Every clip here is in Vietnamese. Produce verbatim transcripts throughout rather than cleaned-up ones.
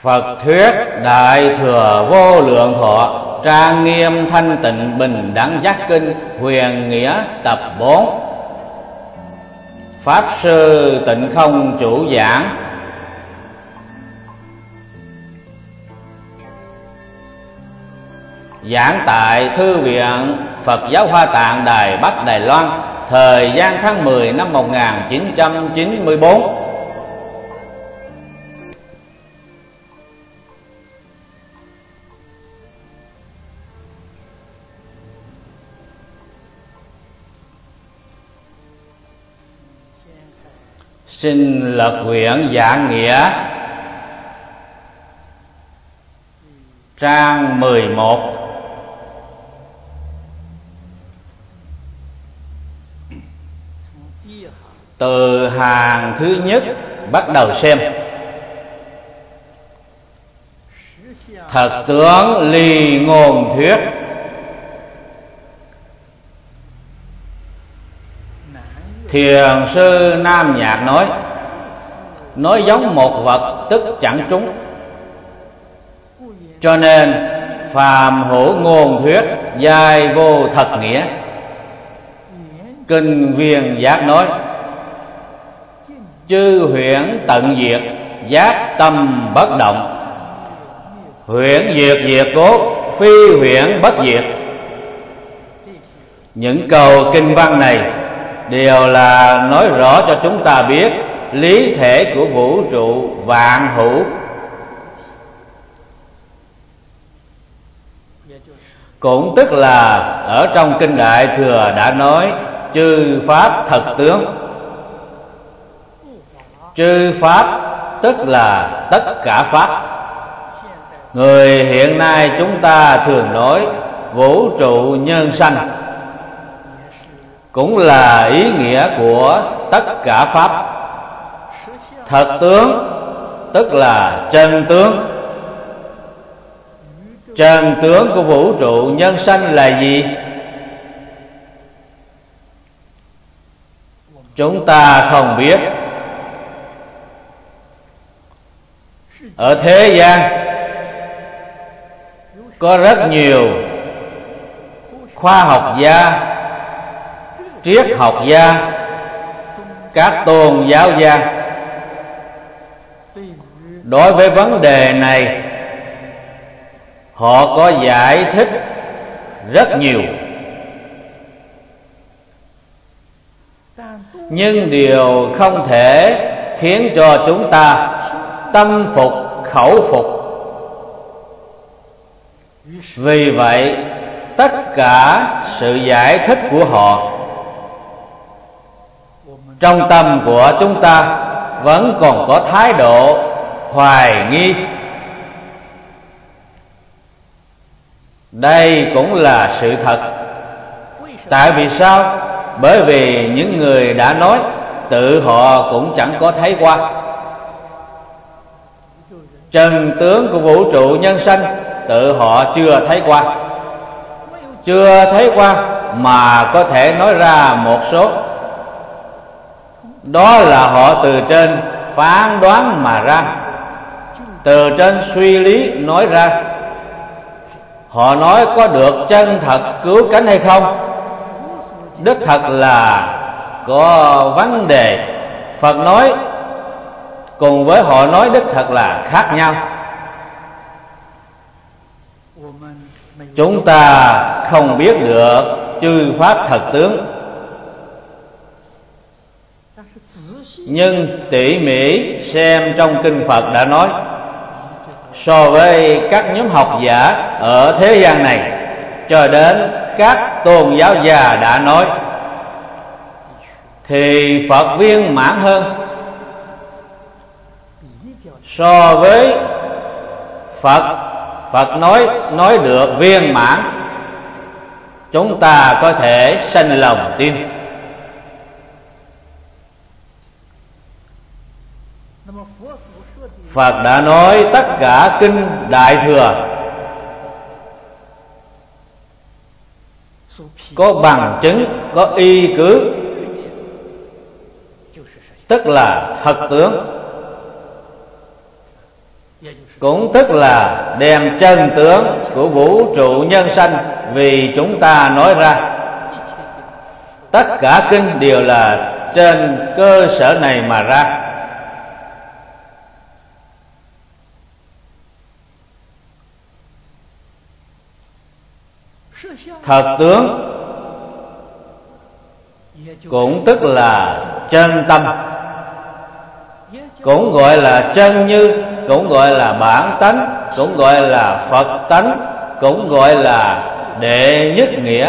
Phật thuyết Đại Thừa Vô Lượng Thọ Trang Nghiêm Thanh Tịnh Bình Đẳng Giác Kinh Huyền Nghĩa tập bốn. Pháp Sư Tịnh Không chủ giảng. Giảng tại Thư viện Phật giáo Hoa Tạng Đài Bắc Đài Loan, thời gian tháng mười năm một nghìn chín trăm chín mươi tư. Xin lật quyển Giảng Nghĩa trang mười một. Từ hàng thứ nhất bắt đầu xem. Thật tướng ly ngôn thuyết. Thiền sư Nam Nhạc nói: nói giống một vật tức chẳng trúng, cho nên phàm hữu ngôn thuyết giai vô thật nghĩa. Kinh Viên Giác nói: chư huyễn tận diệt, giác tâm bất động. Huyễn diệt diệt cốt, phi huyễn bất diệt. Những câu kinh văn này đều là nói rõ cho chúng ta biết lý thể của vũ trụ vạn hữu, cũng tức là ở trong Kinh Đại Thừa đã nói chư pháp thật tướng. Chư pháp tức là tất cả pháp. Người hiện nay chúng ta thường nói vũ trụ nhân sanh, cũng là ý nghĩa của tất cả pháp. Thật tướng tức là chân tướng. Chân tướng của vũ trụ nhân sanh là gì? Chúng ta không biết. Ở thế gian có rất nhiều khoa học gia, triết học gia, các tôn giáo gia. Đối với vấn đề này, họ có giải thích rất nhiều, nhưng điều không thể khiến cho chúng ta tâm phục khẩu phục. Vì vậy, tất cả sự giải thích của họ, trong tâm của chúng ta vẫn còn có thái độ hoài nghi. Đây cũng là sự thật. Tại vì sao? Bởi vì những người đã nói tự họ cũng chẳng có thấy qua. Chân tướng của vũ trụ nhân sanh tự họ chưa thấy qua. Chưa thấy qua mà có thể nói ra một số, đó là họ từ trên phán đoán mà ra, từ trên suy lý nói ra. Họ nói có được chân thật cứu cánh hay không? Đích thật là có vấn đề. Phật nói cùng với họ nói đích thật là khác nhau. Chúng ta không biết được chư pháp thật tướng, nhưng tỉ mỉ xem trong Kinh Phật đã nói, so với các nhóm học giả ở thế gian này cho đến các tôn giáo gia đã nói, thì Phật viên mãn hơn. So với Phật, Phật nói nói được viên mãn, chúng ta có thể sanh lòng tin. Phật đã nói tất cả kinh Đại Thừa có bằng chứng, có y cứ, tức là thật tướng. cũng tức là đem chân tướng của vũ trụ nhân sanh vì chúng ta nói ra. Tất cả kinh đều là trên cơ sở này mà ra. Thật tướng cũng tức là chân tâm, cũng gọi là chân như, cũng gọi là bản tánh, cũng gọi là Phật tánh, cũng gọi là đệ nhất nghĩa.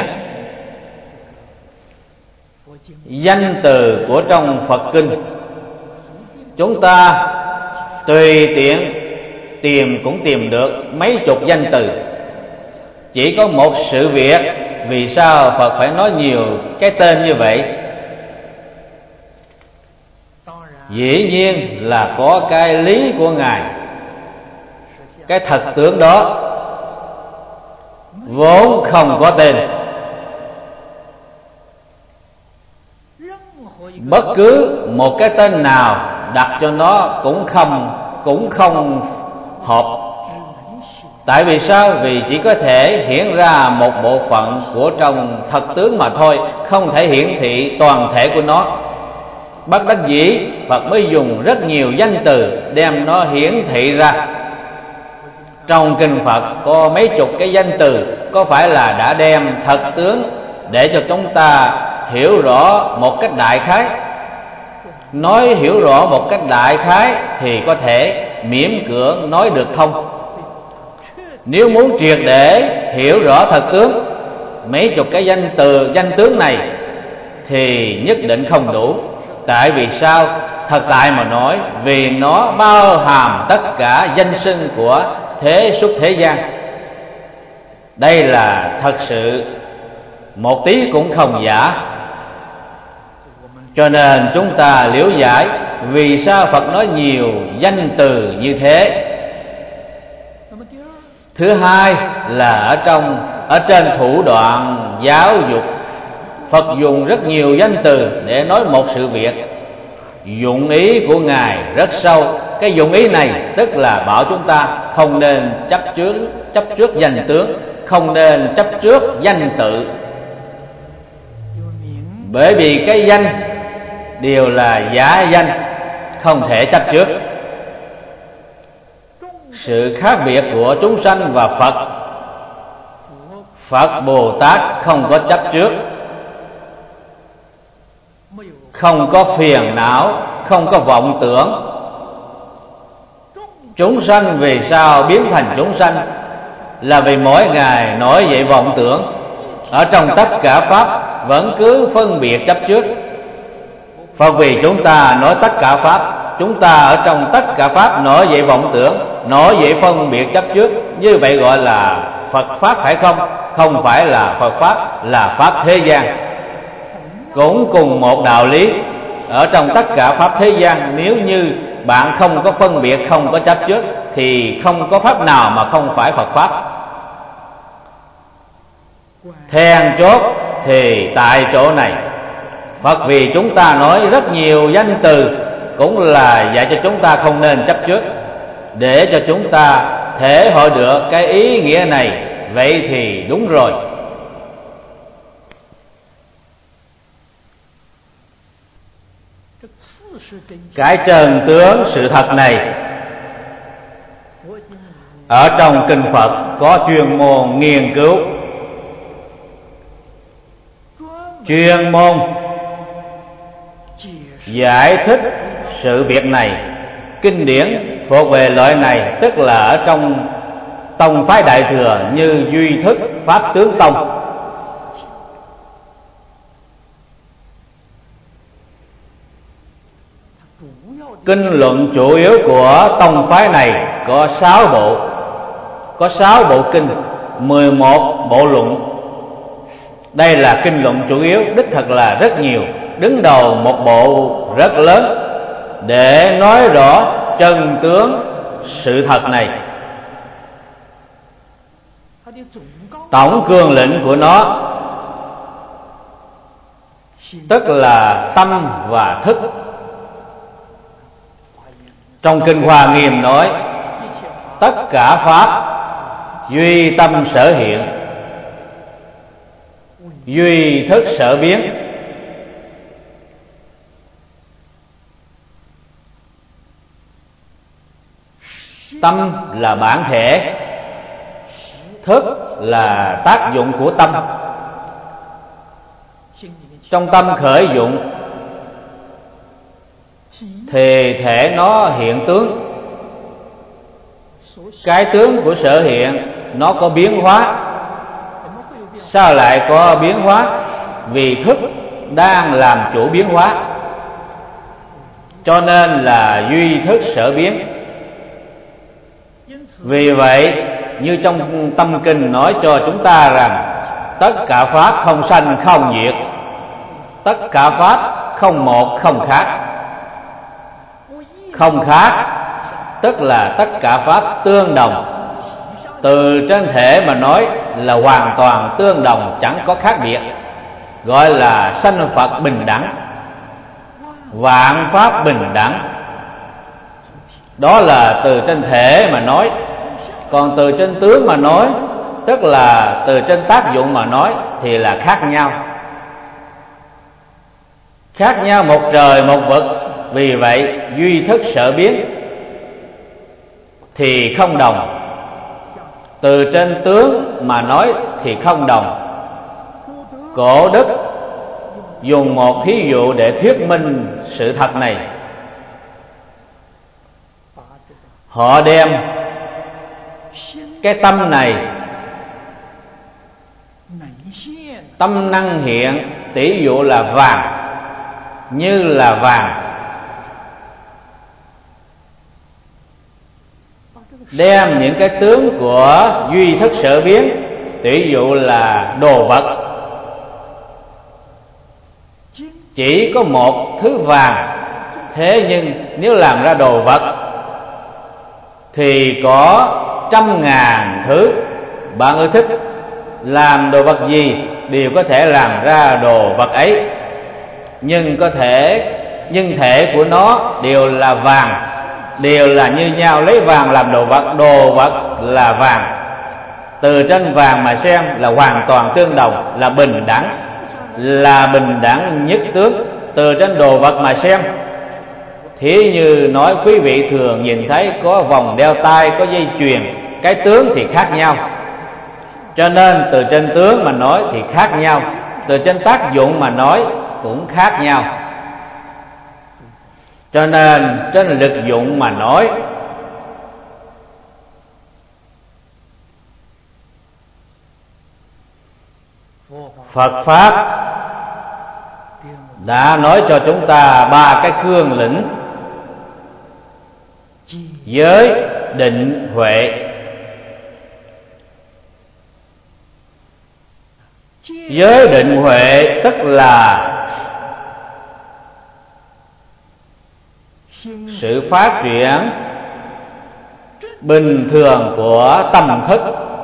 Danh từ của trong Phật kinh chúng ta tùy tiện tìm cũng tìm được mấy chục danh từ. Chỉ có một sự việc, vì sao Phật phải nói nhiều cái tên như vậy? Dĩ nhiên là có cái lý của Ngài. Cái thật tướng đó vốn không có tên. Bất cứ một cái tên nào đặt cho nó cũng không cũng không hợp. Tại vì sao? Vì chỉ có thể hiển ra một bộ phận của trong thật tướng mà thôi, không thể hiển thị toàn thể của nó. Bất đắc dĩ Phật mới dùng rất nhiều danh từ đem nó hiển thị ra. Trong kinh Phật có mấy chục cái danh từ, có phải là đã đem thật tướng để cho chúng ta hiểu rõ một cách đại khái? Nói hiểu rõ một cách đại khái thì có thể miễn cưỡng nói được thông. Nếu muốn triệt để hiểu rõ thật tướng, mấy chục cái danh từ danh tướng này thì nhất định không đủ. Tại vì sao? Thật tại mà nói, vì nó bao hàm tất cả danh xưng của thế xuất thế gian. Đây là thật sự một tí cũng không giả. Cho nên chúng ta liễu giải vì sao Phật nói nhiều danh từ như thế. Thứ hai là ở trong ở trên thủ đoạn giáo dục, Phật dùng rất nhiều danh từ để nói một sự việc. Dụng ý của Ngài rất sâu. Cái dụng ý này tức là bảo chúng ta không nên chấp trước chấp trước danh tướng, không nên chấp trước danh tự. Bởi vì cái danh đều là giả danh, không thể chấp trước. Sự khác biệt của chúng sanh và Phật, Phật Bồ Tát không có chấp trước, không có phiền não, không có vọng tưởng. Chúng sanh vì sao biến thành chúng sanh? Là vì mỗi ngày nổi dậy vọng tưởng. Ở trong tất cả Pháp vẫn cứ phân biệt chấp trước. Phật vì chúng ta nói tất cả Pháp, chúng ta ở trong tất cả Pháp nổi dậy vọng tưởng, nổi dậy phân biệt chấp trước. Như vậy gọi là Phật Pháp phải không? Không phải là Phật Pháp, là Pháp thế gian. Cũng cùng một đạo lý, ở trong tất cả Pháp thế gian, nếu như bạn không có phân biệt, không có chấp trước, thì không có Pháp nào mà không phải Phật Pháp. Then chốt thì tại chỗ này, Phật vì chúng ta nói rất nhiều danh từ, cũng là dạy cho chúng ta không nên chấp trước, để cho chúng ta thể hội được cái ý nghĩa này. Vậy thì đúng rồi. Cái trần tướng sự thật này ở trong kinh Phật có chuyên môn nghiên cứu, chuyên môn giải thích sự việc này. Kinh điển thuộc về loại này, tức là ở trong tông phái Đại Thừa như Duy Thức, Pháp Tướng Tông. Kinh luận chủ yếu của tông phái này có sáu bộ, có sáu bộ kinh, mười một bộ luận. Đây là kinh luận chủ yếu, đích thật là rất nhiều. Đứng đầu một bộ rất lớn để nói rõ chân tướng sự thật này. Tổng cương lĩnh của nó tức là tâm và thức. Trong kinh Hoa Nghiêm nói tất cả pháp duy tâm sở hiện, duy thức sở biến. Tâm là bản thể, thức là tác dụng của tâm. Trong tâm khởi dụng thì thể nó hiện tướng. Cái tướng của sở hiện nó có biến hóa. Sao lại có biến hóa? Vì thức đang làm chủ biến hóa, cho nên là duy thức sở biến. Vì vậy, như trong tâm kinh nói cho chúng ta rằng tất cả pháp không sanh không diệt, tất cả pháp không một không khác. Không khác tức là tất cả pháp tương đồng. Từ trên thể mà nói là hoàn toàn tương đồng, chẳng có khác biệt, gọi là sanh Phật bình đẳng, vạn pháp bình đẳng. Đó là từ trên thể mà nói. Còn từ trên tướng mà nói, tức là từ trên tác dụng mà nói, thì là khác nhau. Khác nhau một trời một vực. Vì vậy duy thức sở biến thì không đồng. Từ trên tướng mà nói thì không đồng. Cổ đức dùng một thí dụ để thuyết minh sự thật này. Họ đem cái tâm này, tâm năng hiện, tỷ dụ là vàng, như là vàng, đem những cái tướng của duy thức sở biến, tỷ dụ là đồ vật. Chỉ có một thứ vàng, thế nhưng nếu làm ra đồ vật thì có trăm ngàn thứ. Bạn ưa thích làm đồ vật gì đều có thể làm ra đồ vật ấy, nhưng có thể nhưng thể của nó đều là vàng, đều là như nhau. Lấy vàng làm đồ vật, đồ vật là vàng. Từ trên vàng mà xem là hoàn toàn tương đồng, là bình đẳng, là bình đẳng nhất tướng. Từ trên đồ vật mà xem, thí như nói quý vị thường nhìn thấy có vòng đeo tay, có dây chuyền, cái tướng thì khác nhau. Cho nên từ trên tướng mà nói thì khác nhau, từ trên tác dụng mà nói cũng khác nhau. Cho nên trên lực dụng mà nói, Phật Pháp đã nói cho chúng ta ba cái cương lĩnh: giới, định, huệ. Giới, định, huệ tức là sự phát triển bình thường của tâm thức,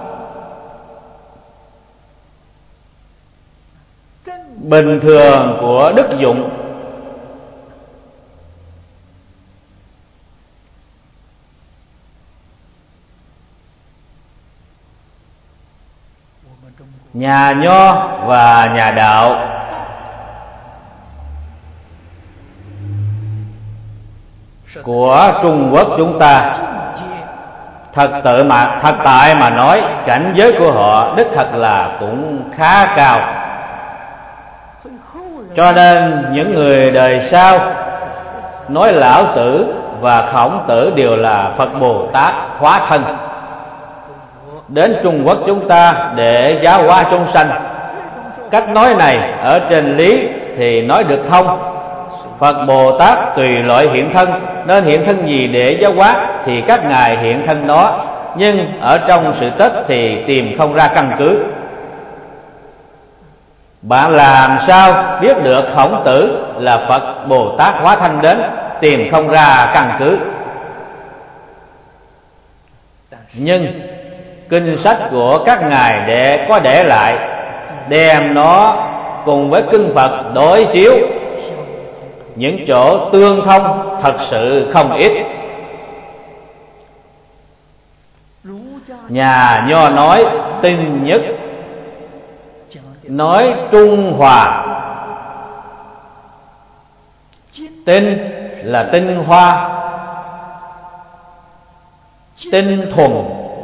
bình thường của đức dụng. Nhà Nho và nhà Đạo của Trung Quốc chúng ta, thật tự mà thật tại mà nói, cảnh giới của họ đích thật là cũng khá cao. Cho nên những người đời sau nói Lão Tử và Khổng Tử đều là Phật Bồ Tát hóa thân đến Trung Quốc chúng ta để giáo hóa chúng sanh. Cách nói này ở trên lý thì nói được thông. Phật Bồ Tát tùy loại hiện thân, nên hiện thân gì để giáo hóa thì các ngài hiện thân đó, nhưng ở trong sự tích thì tìm không ra căn cứ. Bạn làm sao biết được Khổng Tử là Phật Bồ Tát hóa thân đến? Tìm không ra căn cứ. Nhưng kinh sách của các ngài để có để lại, đem nó cùng với kinh Phật đối chiếu, những chỗ tương thông thật sự không ít. Nhà Nho nói tinh nhất, nói trung hòa. Tinh là tinh hoa, tinh thuần.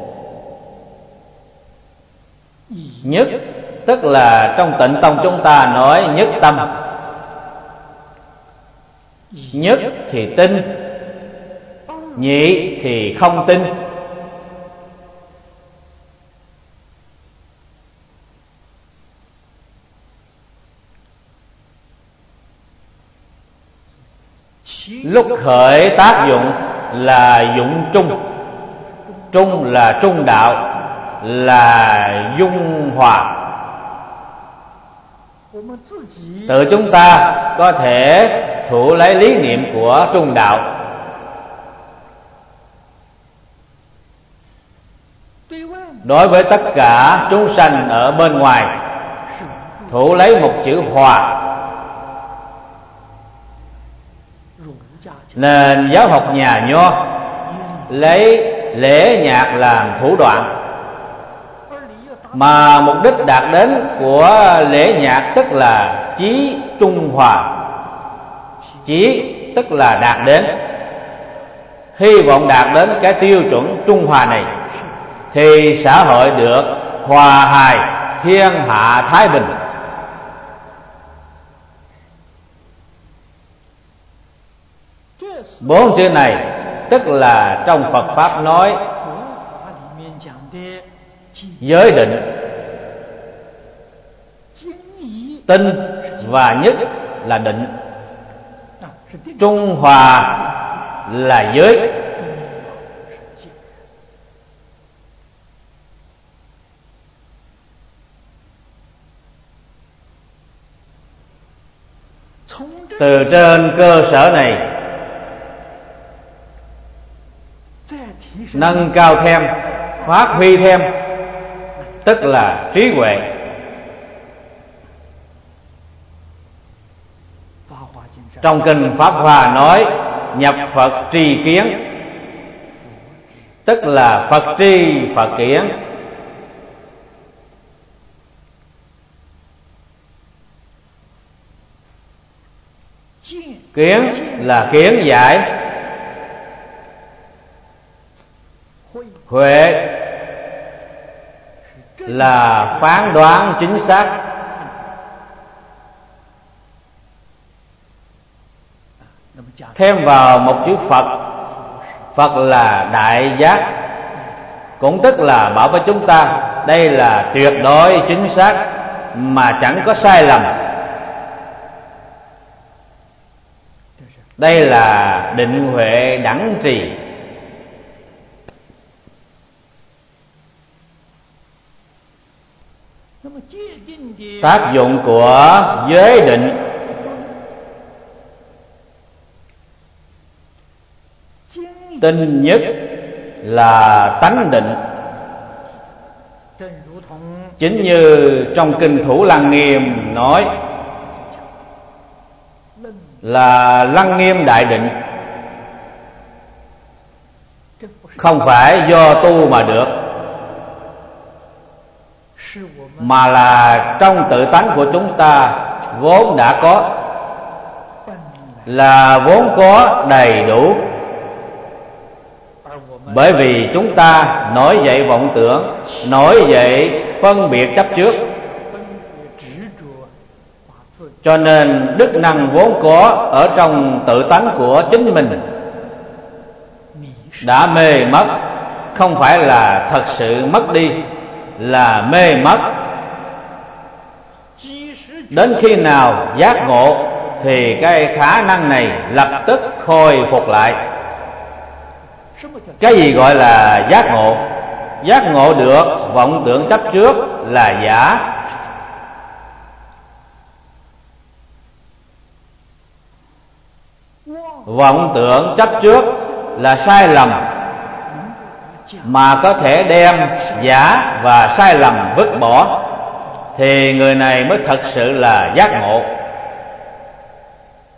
Nhất tức là trong Tịnh Tông chúng ta nói nhất tâm. Nhất thì tinh, nhị thì không tinh. Lúc khởi tác dụng là dụng trung. Trung là trung đạo, là dung hòa. Tự chúng ta có thể thủ lấy lý niệm của trung đạo. Đối với tất cả chúng sanh ở bên ngoài, thủ lấy một chữ hòa. Nên giáo học nhà Nho lấy lễ nhạc làm thủ đoạn, mà mục đích đạt đến của lễ nhạc tức là chí trung hòa. Chí tức là đạt đến, hy vọng đạt đến cái tiêu chuẩn trung hòa này thì xã hội được hòa hài, thiên hạ thái bình. Bốn chữ này tức là trong Phật Pháp nói giới định. Tinh và nhất là định, trung hòa là giới. Từ trên cơ sở này nâng cao thêm, phát huy thêm, tức là trí huệ. Trong kinh Pháp Hoa nói nhập Phật tri kiến, tức là Phật tri Phật kiến. Kiến là kiến giải, huệ là phán đoán chính xác. Thêm vào một chữ Phật, Phật là đại giác, cũng tức là bảo với chúng ta đây là tuyệt đối chính xác mà chẳng có sai lầm. Đây là định huệ đẳng trì. Tác dụng của giới định tinh nhất là tánh định. Chính như trong kinh Thủ Lăng Nghiêm nói là Lăng Nghiêm đại định, không phải do tu mà được, mà là trong tự tánh của chúng ta vốn đã có, là vốn có đầy đủ. Bởi vì chúng ta nổi dậy vọng tưởng, nổi dậy phân biệt chấp trước, cho nên đức năng vốn có ở trong tự tánh của chính mình đã mê mất, không phải là thật sự mất đi, là mê mất. Đến khi nào giác ngộ thì cái khả năng này lập tức khôi phục lại. Cái gì gọi là giác ngộ? Giác ngộ được vọng tưởng chấp trước là giả. Vọng tưởng chấp trước là sai lầm, mà có thể đem giả và sai lầm vứt bỏ thì người này mới thật sự là giác ngộ.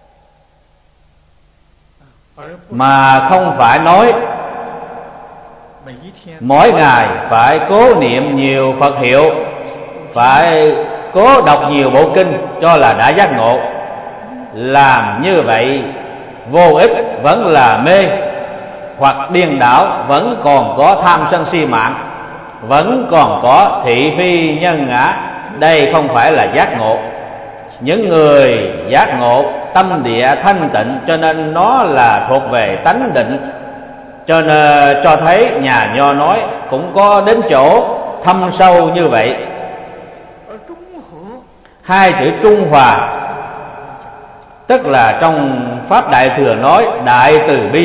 Mà không phải nói mỗi ngày phải cố niệm nhiều Phật hiệu, phải cố đọc nhiều bộ kinh cho là đã giác ngộ. Làm như vậy vô ích, vẫn là mê, hoặc điên đảo, vẫn còn có tham sân si mạng, vẫn còn có thị phi nhân ngã. Đây không phải là giác ngộ. Những người giác ngộ tâm địa thanh tịnh, cho nên nó là thuộc về tánh định. Cho nên cho thấy nhà nho nói cũng có đến chỗ thâm sâu như vậy. Hai chữ trung hòa, tức là trong Pháp Đại Thừa nói đại từ bi,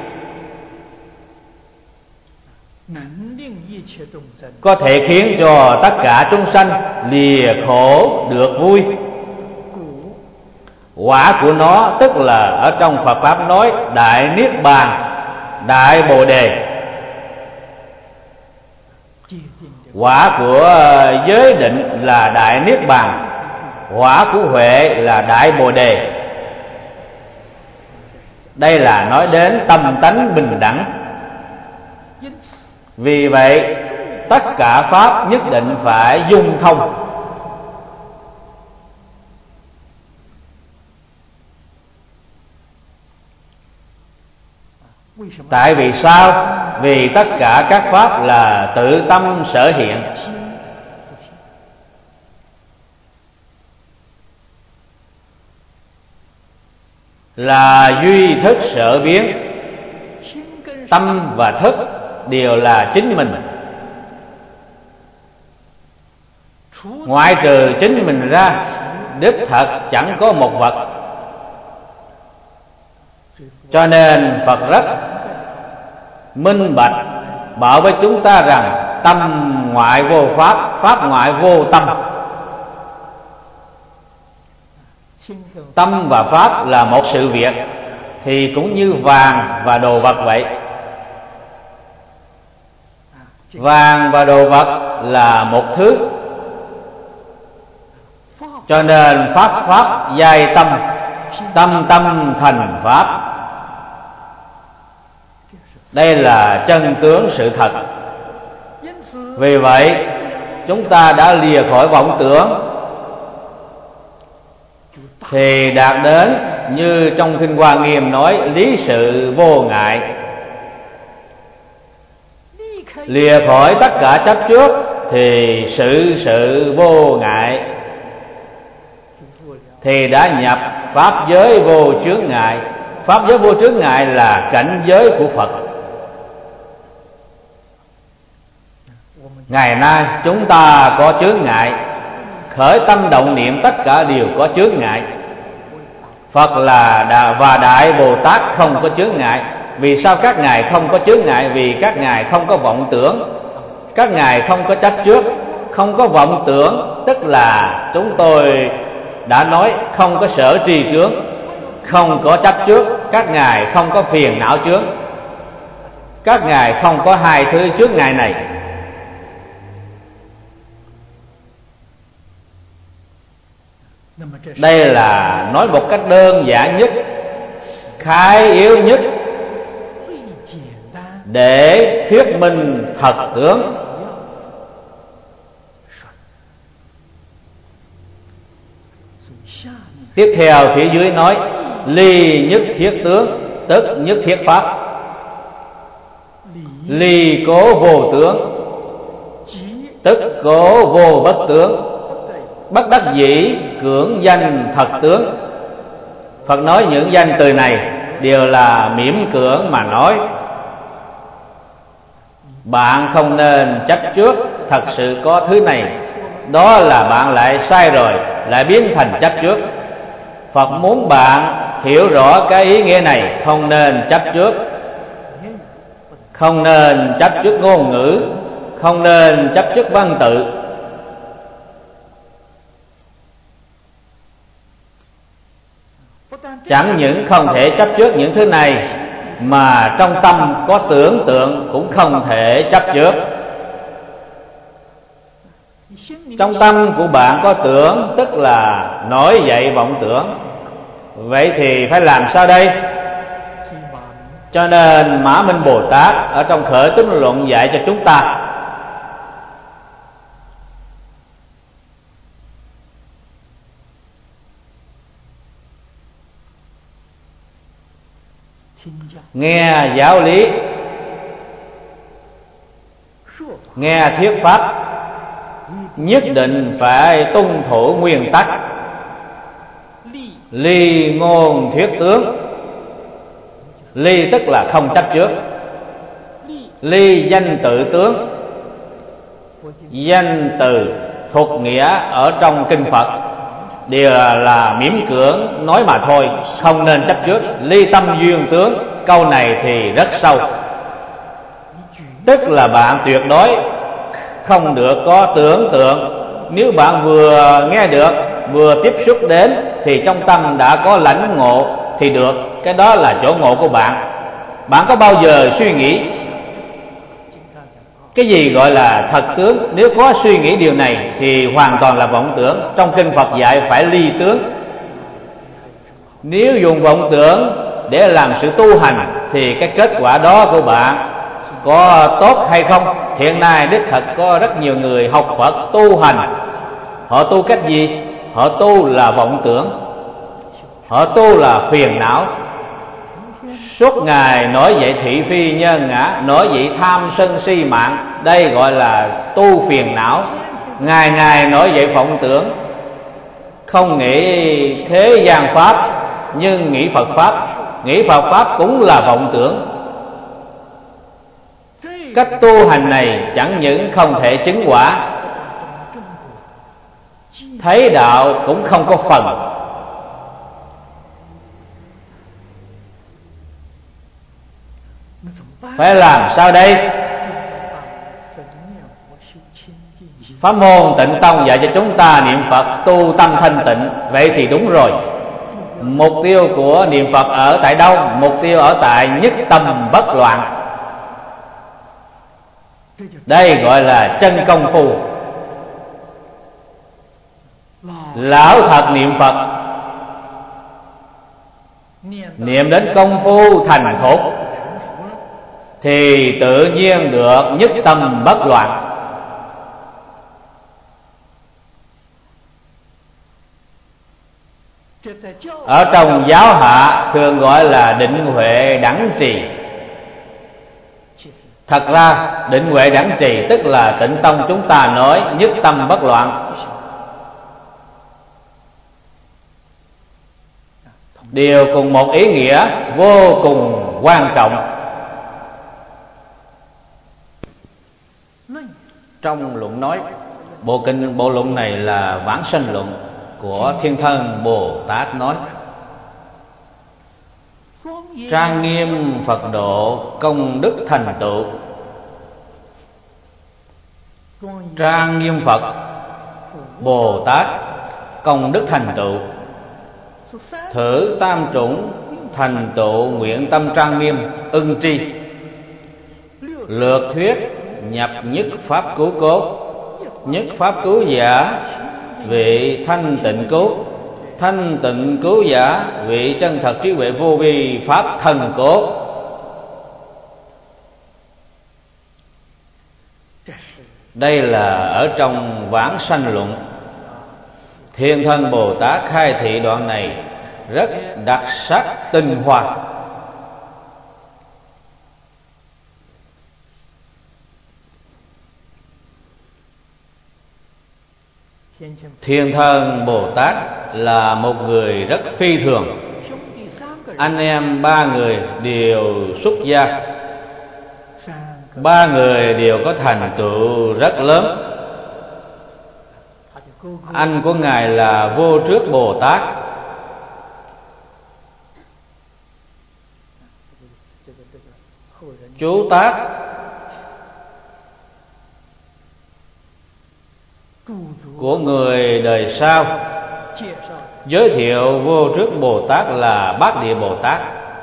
có thể khiến cho tất cả chúng sanh lìa khổ được vui. Quả của nó tức là ở trong Phật Pháp nói đại niết bàn, đại bồ đề. Quả của giới định là đại niết bàn, quả của huệ là đại bồ đề. Đây là nói đến tâm tánh bình đẳng. Vì vậy tất cả pháp nhất định phải dung thông. Tại vì sao? Vì tất cả các pháp là tự tâm sở hiện, là duy thức sở biến. Tâm và thức đều là chính mình. Ngoại trừ chính mình ra, đích thật chẳng có một vật. Cho nên Phật rất minh bạch bảo với chúng ta rằng tâm ngoại vô pháp, pháp ngoại vô tâm. Tâm và pháp là một sự việc, thì cũng như vàng và đồ vật vậy. Vàng và đồ vật là một thứ, cho nên pháp pháp giai tâm, tâm tâm thành pháp. Đây là chân tướng sự thật. Vì vậy chúng ta đã lìa khỏi vọng tưởng, thì đạt đến như trong Kinh Hoa Nghiêm nói lý sự vô ngại. Lìa khỏi tất cả chấp trước thì sự sự vô ngại, thì đã nhập pháp giới vô chướng ngại. Pháp giới vô chướng ngại là cảnh giới của Phật. Ngày nay chúng ta có chướng ngại, khởi tâm động niệm tất cả đều có chướng ngại. Phật là đà và Đại Bồ Tát không có chướng ngại. Vì sao các ngài không có chướng ngại? Vì các ngài không có vọng tưởng, các ngài không có chấp trước. Không có vọng tưởng tức là chúng tôi đã nói không có sở tri chướng, không có chấp trước. Các ngài không có phiền não chướng, các ngài không có hai thứ chướng ngại này. Đây là nói một cách đơn giản nhất, khái yếu nhất, để thuyết minh thật tướng. Tiếp theo phía dưới nói ly nhất thiết tướng, tức nhất thiết pháp. Ly cố vô tướng, tức cố vô bất tướng. Bất đắc dĩ cưỡng danh thật tướng. Phật nói những danh từ này đều là miễn cưỡng mà nói. Bạn không nên chấp trước thật sự có thứ này, đó là bạn lại sai rồi, lại biến thành chấp trước. Phật muốn bạn hiểu rõ cái ý nghĩa này, không nên chấp trước. Không nên chấp trước ngôn ngữ, không nên chấp trước văn tự. Chẳng những không thể chấp trước những thứ này, mà trong tâm có tưởng tượng cũng không thể chấp trước. Trong tâm của bạn có tưởng, tức là nổi dậy vọng tưởng. Vậy thì phải làm sao đây? Cho nên Mã Minh Bồ Tát ở trong Khởi Tính Luận dạy cho chúng ta nghe giáo lý, nghe thuyết pháp, nhất định phải tuân thủ nguyên tắc ly ngôn thuyết tướng. Ly tức là không chấp trước, ly danh tự tướng. Danh từ thuộc nghĩa ở trong kinh Phật đều là miễn cưỡng nói mà thôi, không nên chấp trước. Ly tâm duyên tướng, câu này thì rất sâu, tức là bạn tuyệt đối không được có tưởng tượng. Nếu bạn vừa nghe được, vừa tiếp xúc đến thì trong tâm đã có lãnh ngộ thì được, cái đó là chỗ ngộ của bạn. Bạn có bao giờ suy nghĩ cái gì gọi là thật tướng? Nếu có suy nghĩ điều này thì hoàn toàn là vọng tưởng. Trong kinh Phật dạy phải ly tướng. Nếu dùng vọng tưởng để làm sự tu hành thì cái kết quả đó của bạn có tốt hay không? Hiện nay đích thật có rất nhiều người học Phật tu hành. Họ tu cách gì? Họ tu là vọng tưởng, họ tu là phiền não. Suốt ngày nói vậy thị phi nhân ngã, nói vậy tham sân si mạng, đây gọi là tu phiền não. Ngày ngày nói vậy vọng tưởng, không nghĩ thế gian pháp nhưng nghĩ Phật pháp. Nghĩ Phật pháp cũng là vọng tưởng. Cách tu hành này chẳng những không thể chứng quả, thấy đạo cũng không có phần. Phải làm sao đây? Pháp môn Tịnh Tông dạy cho chúng ta niệm Phật tu tâm thanh tịnh. Vậy thì đúng rồi. Mục tiêu của niệm Phật ở tại đâu? Mục tiêu ở tại nhất tâm bất loạn. Đây gọi là chân công phu. Lão thật niệm Phật, niệm đến công phu thành thục thì tự nhiên được nhất tâm bất loạn. Ở trong giáo hạ thường gọi là định huệ đẳng trì. Thật ra định huệ đẳng trì tức là Tịnh Tông chúng ta nói nhất tâm bất loạn, đều cùng một ý nghĩa vô cùng quan trọng. Trong luận nói, bộ kinh bộ luận này là Vãng Sanh Luận của Thiên Thân Bồ Tát nói: trang nghiêm Phật độ công đức thành tựu. Trang nghiêm Phật Bồ Tát công đức thành tựu, thử tam chủng thành tựu nguyện tâm trang nghiêm ưng tri. Lược thuyết nhập nhất pháp cứu cốt, nhất pháp cứu giả vị thanh tịnh cứu, thanh tịnh cứu giả vị chân thật trí huệ vô vi pháp thần cốt. Đây là ở trong Vãng Sanh Luận. Thiên Thân Bồ Tát khai thị đoạn này rất đặc sắc tinh hoa. Thiên Thân Bồ Tát là một người rất phi thường. Anh em ba người đều xuất gia, ba người đều có thành tựu rất lớn. Anh của Ngài là Vô Trước Bồ Tát, chú Tát của người đời sau giới thiệu Vô Trước Bồ Tát là Bát Địa Bồ Tát.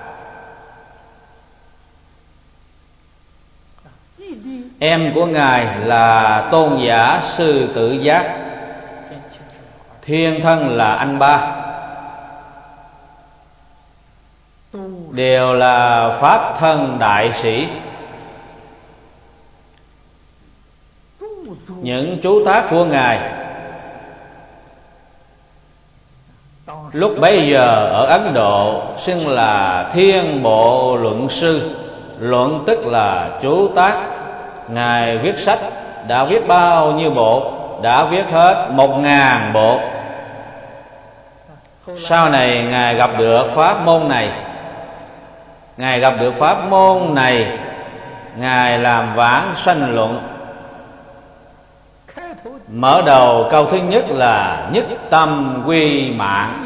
Em của Ngài là Tôn giả Sư Tử Giác. Thiên Thân là anh ba, đều là pháp thân đại sĩ. Những chú tác của Ngài lúc bấy giờ ở Ấn Độ xưng là Thiên Bộ Luận Sư. Luận tức là chú tác. Ngài viết sách đã viết bao nhiêu bộ? Đã viết hết một ngàn bộ. Sau này Ngài gặp được pháp môn này, Ngài gặp được pháp môn này, Ngài làm Vãng Sanh Luận. Mở đầu câu thứ nhất là nhất tâm quy mạng.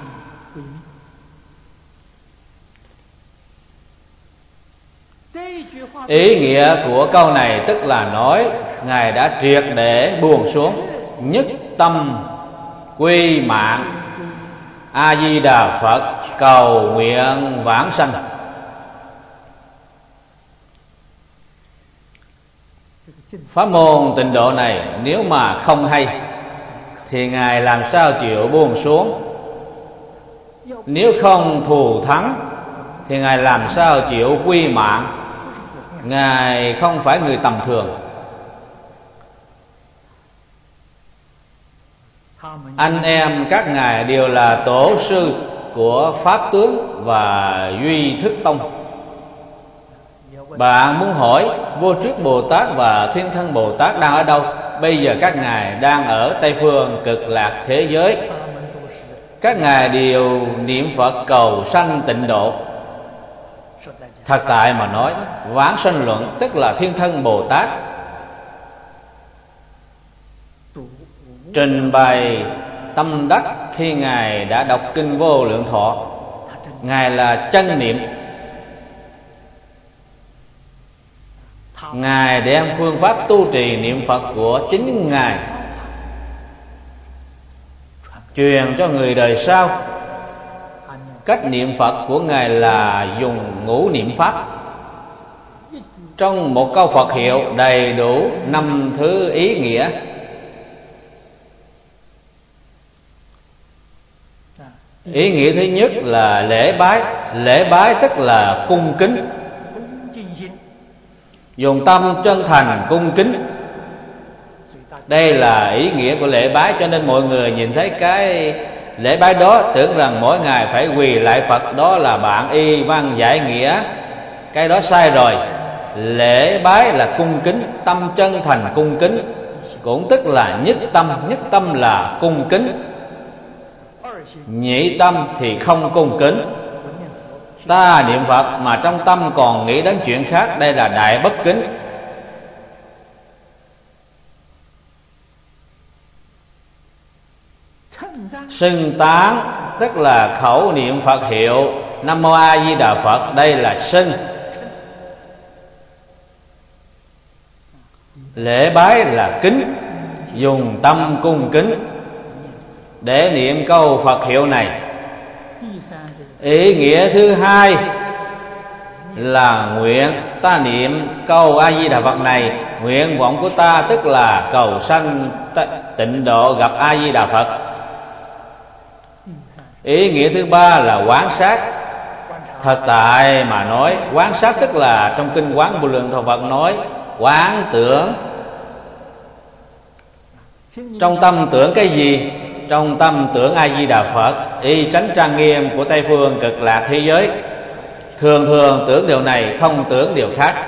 Ý nghĩa của câu này tức là nói Ngài đã triệt để buông xuống, nhất tâm quy mạng, A Di Đà Phật, cầu nguyện vãng sanh. Pháp môn tịnh độ này nếu mà không hay thì Ngài làm sao chịu buông xuống? Nếu không thù thắng thì Ngài làm sao chịu quy mạng? Ngài không phải người tầm thường. Anh em các Ngài đều là tổ sư của Pháp Tướng và Duy Thức Tông. Bạn muốn hỏi Vô Trước Bồ Tát và Thiên Thân Bồ Tát đang ở đâu? Bây giờ các Ngài đang ở Tây Phương Cực Lạc thế giới. Các Ngài đều niệm Phật cầu sanh tịnh độ. Thật tại mà nói, Vãng Sanh Luận tức là Thiên Thân Bồ Tát trình bày tâm đắc khi Ngài đã đọc kinh Vô Lượng Thọ. Ngài là chân niệm. Ngài đem phương pháp tu trì niệm Phật của chính Ngài truyền cho người đời sau. Cách niệm Phật của Ngài là dùng ngũ niệm pháp. Trong một câu Phật hiệu đầy đủ năm thứ ý nghĩa. Ý nghĩa thứ nhất là lễ bái. Lễ bái tức là cung kính, dùng tâm chân thành cung kính. Đây là ý nghĩa của lễ bái. Cho nên mọi người nhìn thấy cái lễ bái đó tưởng rằng mỗi ngày phải quỳ lại Phật, đó là bạn y văn giải nghĩa. Cái đó sai rồi. Lễ bái là cung kính, tâm chân thành cung kính, cũng tức là nhất tâm. Nhất tâm là cung kính, nhị tâm thì không cung kính. Ta niệm Phật mà trong tâm còn nghĩ đến chuyện khác, đây là đại bất kính. Xưng tán tức là khẩu niệm Phật hiệu Nam Mô A Di Đà Phật, đây là xưng. Lễ bái là kính, dùng tâm cung kính để niệm câu Phật hiệu này. Ý nghĩa thứ hai là nguyện. Ta niệm câu A Di Đà Phật này, nguyện vọng của ta tức là cầu sanh tịnh độ gặp A Di Đà Phật. Ý nghĩa thứ ba là quán sát. Thật tại mà nói, quán sát tức là trong kinh Quán Vô Lượng Thọ Phật nói quán tưởng. Trong tâm tưởng cái gì? Trong tâm tưởng A Di Đà Phật, y chánh trang nghiêm của Tây Phương Cực Lạc thế giới. Thường thường tưởng điều này, không tưởng điều khác.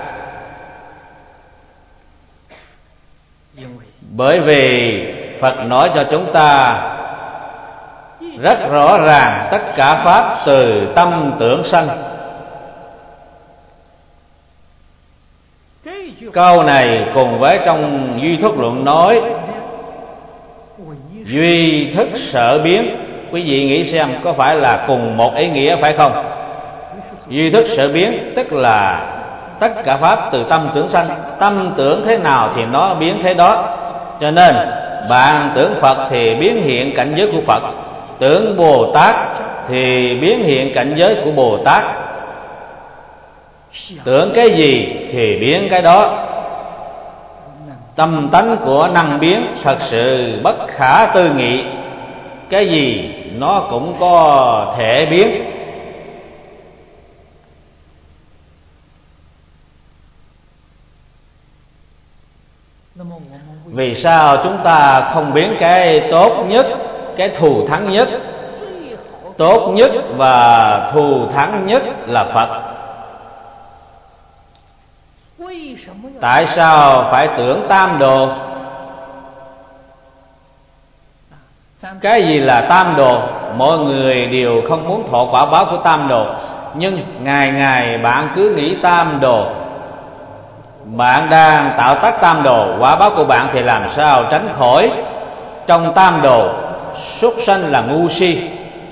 Bởi vì Phật nói cho chúng ta rất rõ ràng tất cả pháp từ tâm tưởng sanh. Câu này cùng với trong Duy Thức Luận nói duy thức sở biến. Quý vị nghĩ xem có phải là cùng một ý nghĩa phải không? Duy thức sở biến tức là tất cả pháp từ tâm tưởng sanh. Tâm tưởng thế nào thì nó biến thế đó. Cho nên bạn tưởng Phật thì biến hiện cảnh giới của Phật, tưởng Bồ Tát thì biến hiện cảnh giới của Bồ Tát. Tưởng cái gì thì biến cái đó. Tâm tánh của năng biến thật sự bất khả tư nghị. Cái gì nó cũng có thể biến. Vì sao chúng ta không biến cái tốt nhất, cái thù thắng nhất, tốt nhất và thù thắng nhất là Phật? Tại sao phải tưởng tam đồ? Cái gì là tam đồ? Mọi người đều không muốn thọ quả báo của tam đồ, nhưng ngày ngày bạn cứ nghĩ tam đồ. Bạn đang tạo tác tam đồ, quả báo của bạn thì làm sao tránh khỏi trong tam đồ? Súc sanh là ngu si,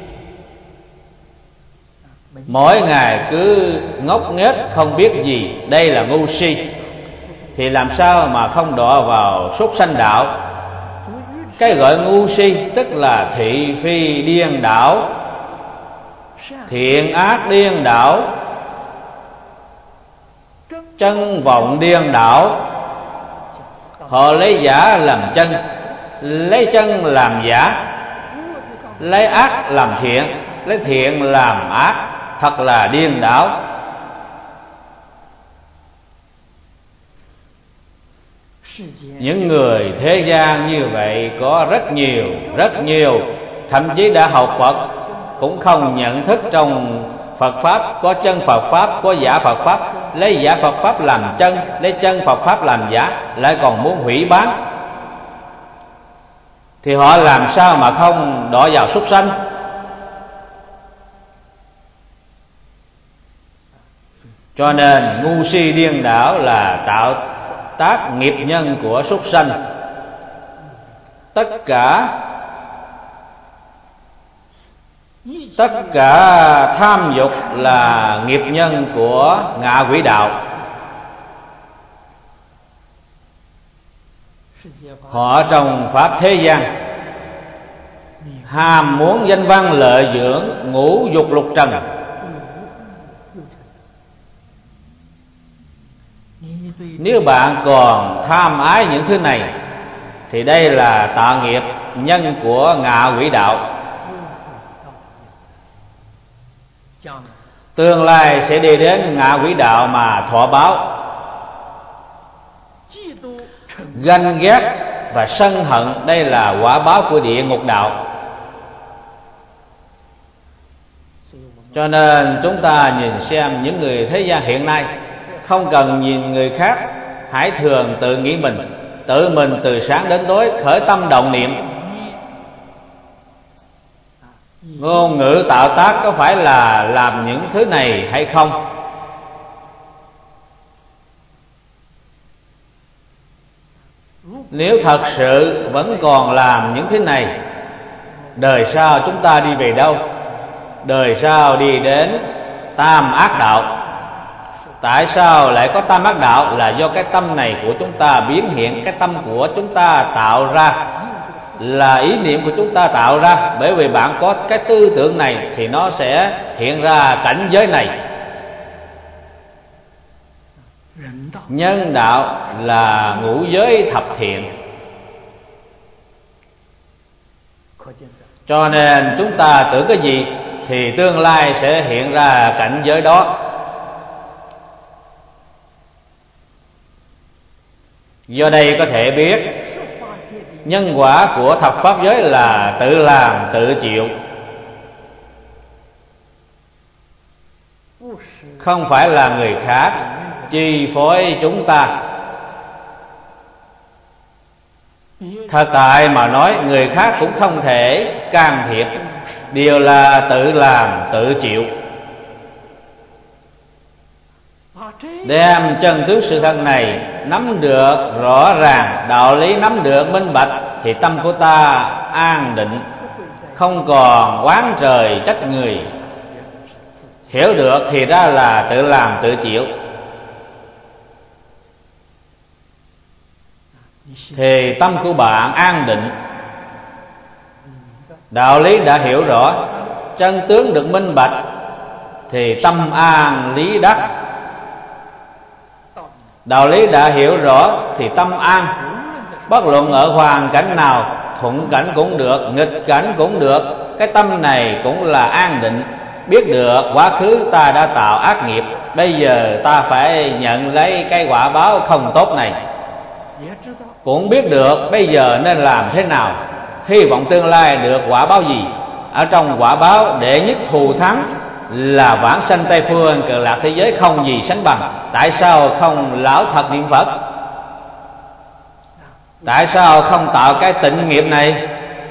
mỗi ngày cứ ngốc nghếch không biết gì, đây là ngu si, thì làm sao mà không đọa vào súc sanh đạo? Cái gọi ngu si tức là thị phi điên đảo, thiện ác điên đảo, chân vọng điên đảo. Họ lấy giả làm chân, lấy chân làm giả, lấy ác làm thiện, lấy thiện làm ác, thật là điên đảo. Những người thế gian như vậy có rất nhiều, rất nhiều, thậm chí đã học Phật cũng không nhận thức trong Phật Pháp có chân Phật Pháp, có giả Phật Pháp, lấy giả Phật Pháp làm chân, lấy chân Phật Pháp làm giả, lại còn muốn hủy bán, thì họ làm sao mà không đọa vào súc sanh? Cho nên ngu si điên đảo là tạo tác nghiệp nhân của súc sanh. Tất cả Tất cả tham dục là nghiệp nhân của ngạ quỷ đạo. Họ trong pháp thế gian ham muốn danh văn lợi dưỡng, ngũ dục lục trần. Nếu bạn còn tham ái những thứ này thì đây là tạo nghiệp nhân của ngạ quỷ đạo. Tương lai sẽ đi đến ngạ quỷ đạo mà thọ báo. Ganh ghét và sân hận, đây là quả báo của địa ngục đạo. Cho nên chúng ta nhìn xem những người thế gian hiện nay, không cần nhìn người khác, hãy thường tự nghĩ mình, tự mình từ sáng đến tối khởi tâm động niệm. Ngôn ngữ tạo tác có phải là làm những thứ này hay không? Nếu thật sự vẫn còn làm những thứ này, đời sau chúng ta đi về đâu? Đời sau đi đến tam ác đạo. Tại sao lại có tam ác đạo? Là do cái tâm này của chúng ta biến hiện, cái tâm của chúng ta tạo ra, là ý niệm của chúng ta tạo ra. Bởi vì bạn có cái tư tưởng này thì nó sẽ hiện ra cảnh giới này. Nhân đạo là ngũ giới thập thiện. Cho nên chúng ta tưởng cái gì thì tương lai sẽ hiện ra cảnh giới đó. Do đây có thể biết nhân quả của thập pháp giới là tự làm tự chịu, không phải là người khác chi phối chúng ta. Thật tại mà nói, người khác cũng không thể can thiệp, đều là tự làm tự chịu. Đem chân tướng sự thật này nắm được rõ ràng, đạo lý nắm được minh bạch, thì tâm của ta an định, không còn oán trời trách người. Hiểu được thì ra là tự làm tự chịu, thì tâm của bạn an định. Đạo lý đã hiểu rõ, chân tướng được minh bạch, thì tâm an lý đắc. Đạo lý đã hiểu rõ thì tâm an, bất luận ở hoàn cảnh nào, thuận cảnh cũng được, nghịch cảnh cũng được, cái tâm này cũng là an định. Biết được quá khứ ta đã tạo ác nghiệp, bây giờ ta phải nhận lấy cái quả báo không tốt này. cũng biết được bây giờ nên làm thế nào, hy vọng tương lai được quả báo gì. Ở trong quả báo đệ nhất thù thắng là vãng sanh Tây Phương Cực Lạc thế giới không gì sánh bằng. Tại sao không lão thật niệm Phật? Tại sao không tạo cái tịnh nghiệp này?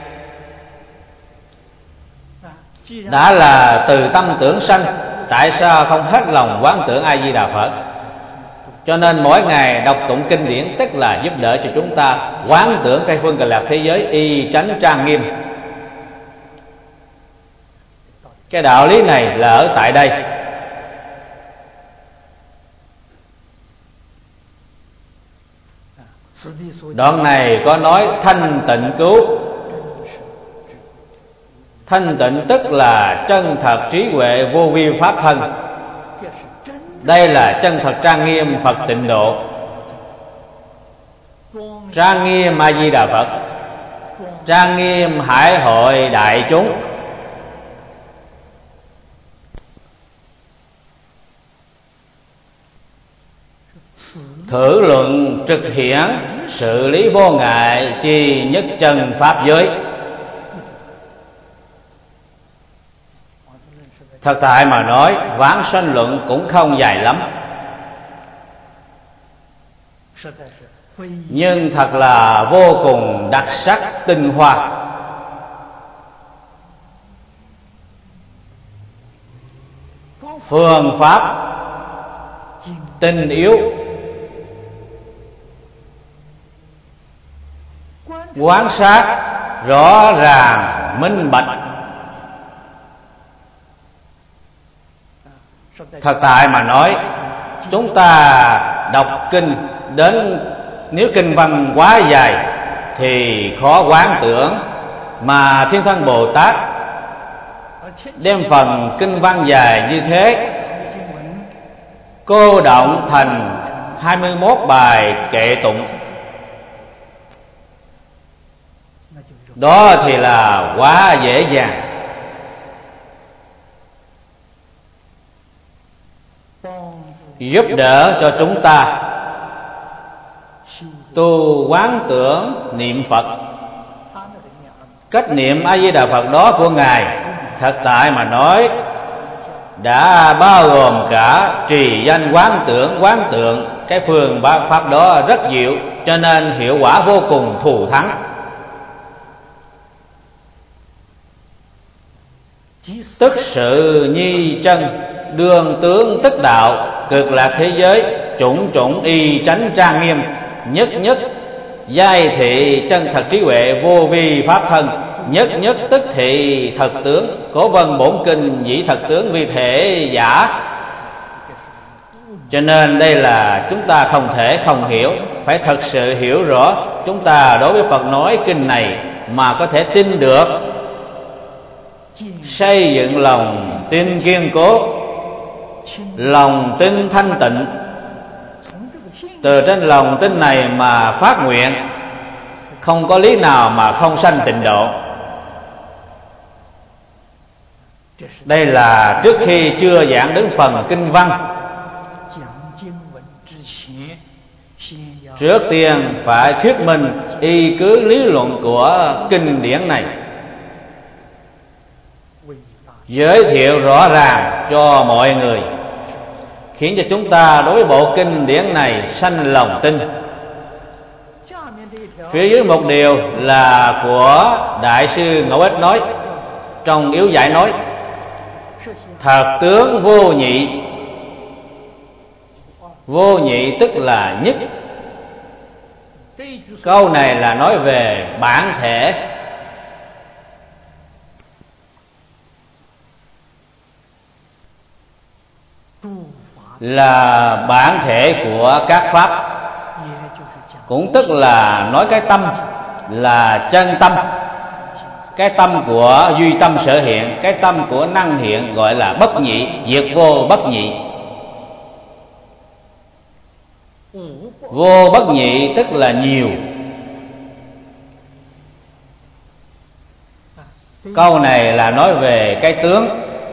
Đã là từ tâm tưởng sanh, tại sao không hết lòng quán tưởng A Di Đà Phật? Cho nên mỗi ngày đọc tụng kinh điển tức là giúp đỡ cho chúng ta quán tưởng Tây Phương Cực Lạc thế giới y chánh trang nghiêm. Cái đạo lý này là ở tại đây. Đoạn này có nói thanh tịnh cứu. Thanh tịnh tức là chân thật trí huệ vô vi pháp thân. Đây là chân thật trang nghiêm Phật tịnh độ. Trang nghiêm A Di Đà Phật, trang nghiêm hải hội đại chúng. Thử luận trực hiển, xử lý vô ngại, chi nhất chân pháp giới. Thật tại mà nói, vãng sanh luận cũng không dài lắm, nhưng thật là vô cùng đặc sắc tinh hoa. Phương pháp tinh yếu, quán sát rõ ràng minh bạch. Thật tại mà nói, chúng ta đọc kinh đến nếu kinh văn quá dài thì khó quán tưởng, mà Thiên Thân Bồ Tát đem phần kinh văn dài như thế cô động thành hai mươi mốt bài kệ tụng. Đó thì là quá dễ dàng. Giúp đỡ cho chúng ta tu quán tưởng niệm Phật. Cách niệm A Di Đà Phật đó của Ngài thật tại mà nói đã bao gồm cả trì danh quán tưởng. Quán tưởng cái phương pháp đó rất diệu, cho nên hiệu quả vô cùng thù thắng. Tức sự nhi chân, đường tướng tức đạo, cực lạc thế giới, chủng chủng y chánh trang nghiêm, nhất nhất giai thị chân thật trí huệ vô vi pháp thân, nhất nhất tức thị thật tướng, Cổ Vân Bổn Kinh dĩ thật tướng vi thể giả. Cho nên đây là chúng ta không thể không hiểu, phải thật sự hiểu rõ. Chúng ta đối với Phật nói kinh này mà có thể tin được, xây dựng lòng tin kiên cố, lòng tin thanh tịnh. Từ trên lòng tin này mà phát nguyện, không có lý nào mà không sanh tịnh độ. Đây là trước khi chưa giảng đến phần kinh văn, trước tiên phải thuyết minh y cứ lý luận của kinh điển này, giới thiệu rõ ràng cho mọi người, khiến cho chúng ta đối với bộ kinh điển này sanh lòng tin. Phía dưới một điều là của Đại sư Ngẫu Ích nói, trong yếu giải nói: thật tướng vô nhị. Vô nhị tức là nhất. Câu này là nói về bản thể. Là bản thể của các pháp, cũng tức là nói cái tâm là chân tâm. Cái tâm của duy tâm sở hiện, cái tâm của năng hiện gọi là bất nhị, diệt vô bất nhị. Vô bất nhị tức là nhiều. Câu này là nói về cái tướng,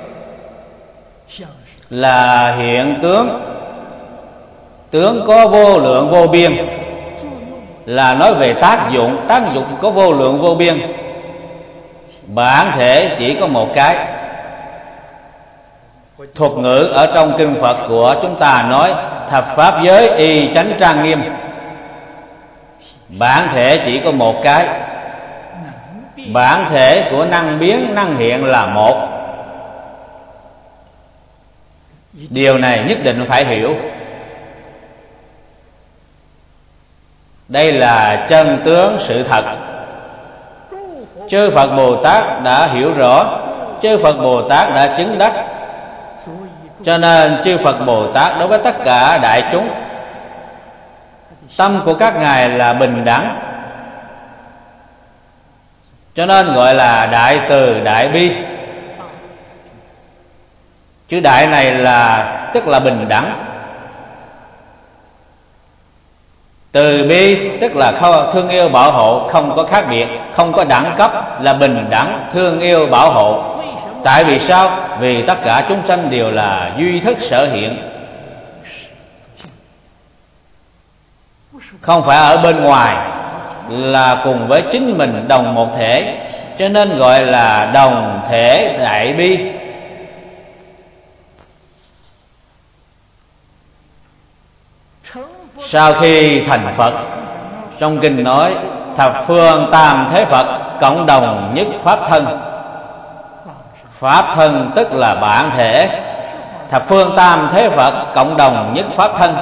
là hiện tướng. Tướng có vô lượng vô biên, là nói về tác dụng, tác dụng có vô lượng vô biên. Bản thể chỉ có một cái. Thuật ngữ ở trong kinh Phật của chúng ta nói thập pháp giới y chánh trang nghiêm. Bản thể chỉ có một cái. Bản thể của năng biến năng hiện là một. Điều này nhất định phải hiểu. Đây là chân tướng sự thật. Chư Phật Bồ Tát đã hiểu rõ, chư Phật Bồ Tát đã chứng đắc. Cho nên chư Phật Bồ Tát đối với tất cả đại chúng, tâm của các ngài là bình đẳng. Cho nên gọi là đại từ đại bi. Chữ đại này là tức là bình đẳng. Từ bi tức là thương yêu bảo hộ, không có khác biệt, không có đẳng cấp, là bình đẳng thương yêu bảo hộ. Tại vì sao? Vì tất cả chúng sanh đều là duy thức sở hiện, không phải ở bên ngoài, là cùng với chính mình đồng một thể. Cho nên gọi là đồng thể đại bi. Sau khi thành Phật, trong kinh nói thập phương tam thế Phật cộng đồng nhất pháp thân. Pháp thân tức là bản thể. Thập phương tam thế Phật cộng đồng nhất pháp thân.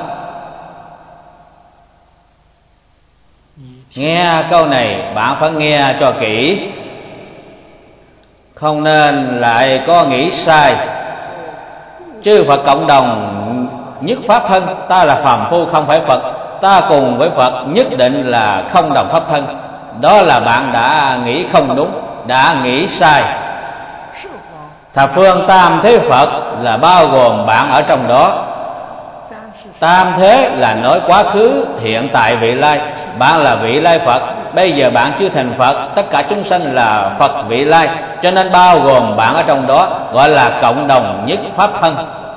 Nghe câu này bạn phải nghe cho kỹ, không nên lại có nghĩ sai. Chư Phật cộng đồng nhất pháp thân, ta là phàm phu không phải Phật, ta cùng với Phật nhất định là không đồng pháp thân. Đó là bạn đã nghĩ không đúng, đã nghĩ sai. Thập phương tam thế Phật là bao gồm bạn ở trong đó. Tam thế là nói quá khứ, hiện tại, vị lai. Bạn là vị lai Phật, bây giờ bạn chưa thành Phật, tất cả chúng sanh là Phật vị lai. Cho nên bao gồm bạn ở trong đó, gọi là cộng đồng nhất pháp thân.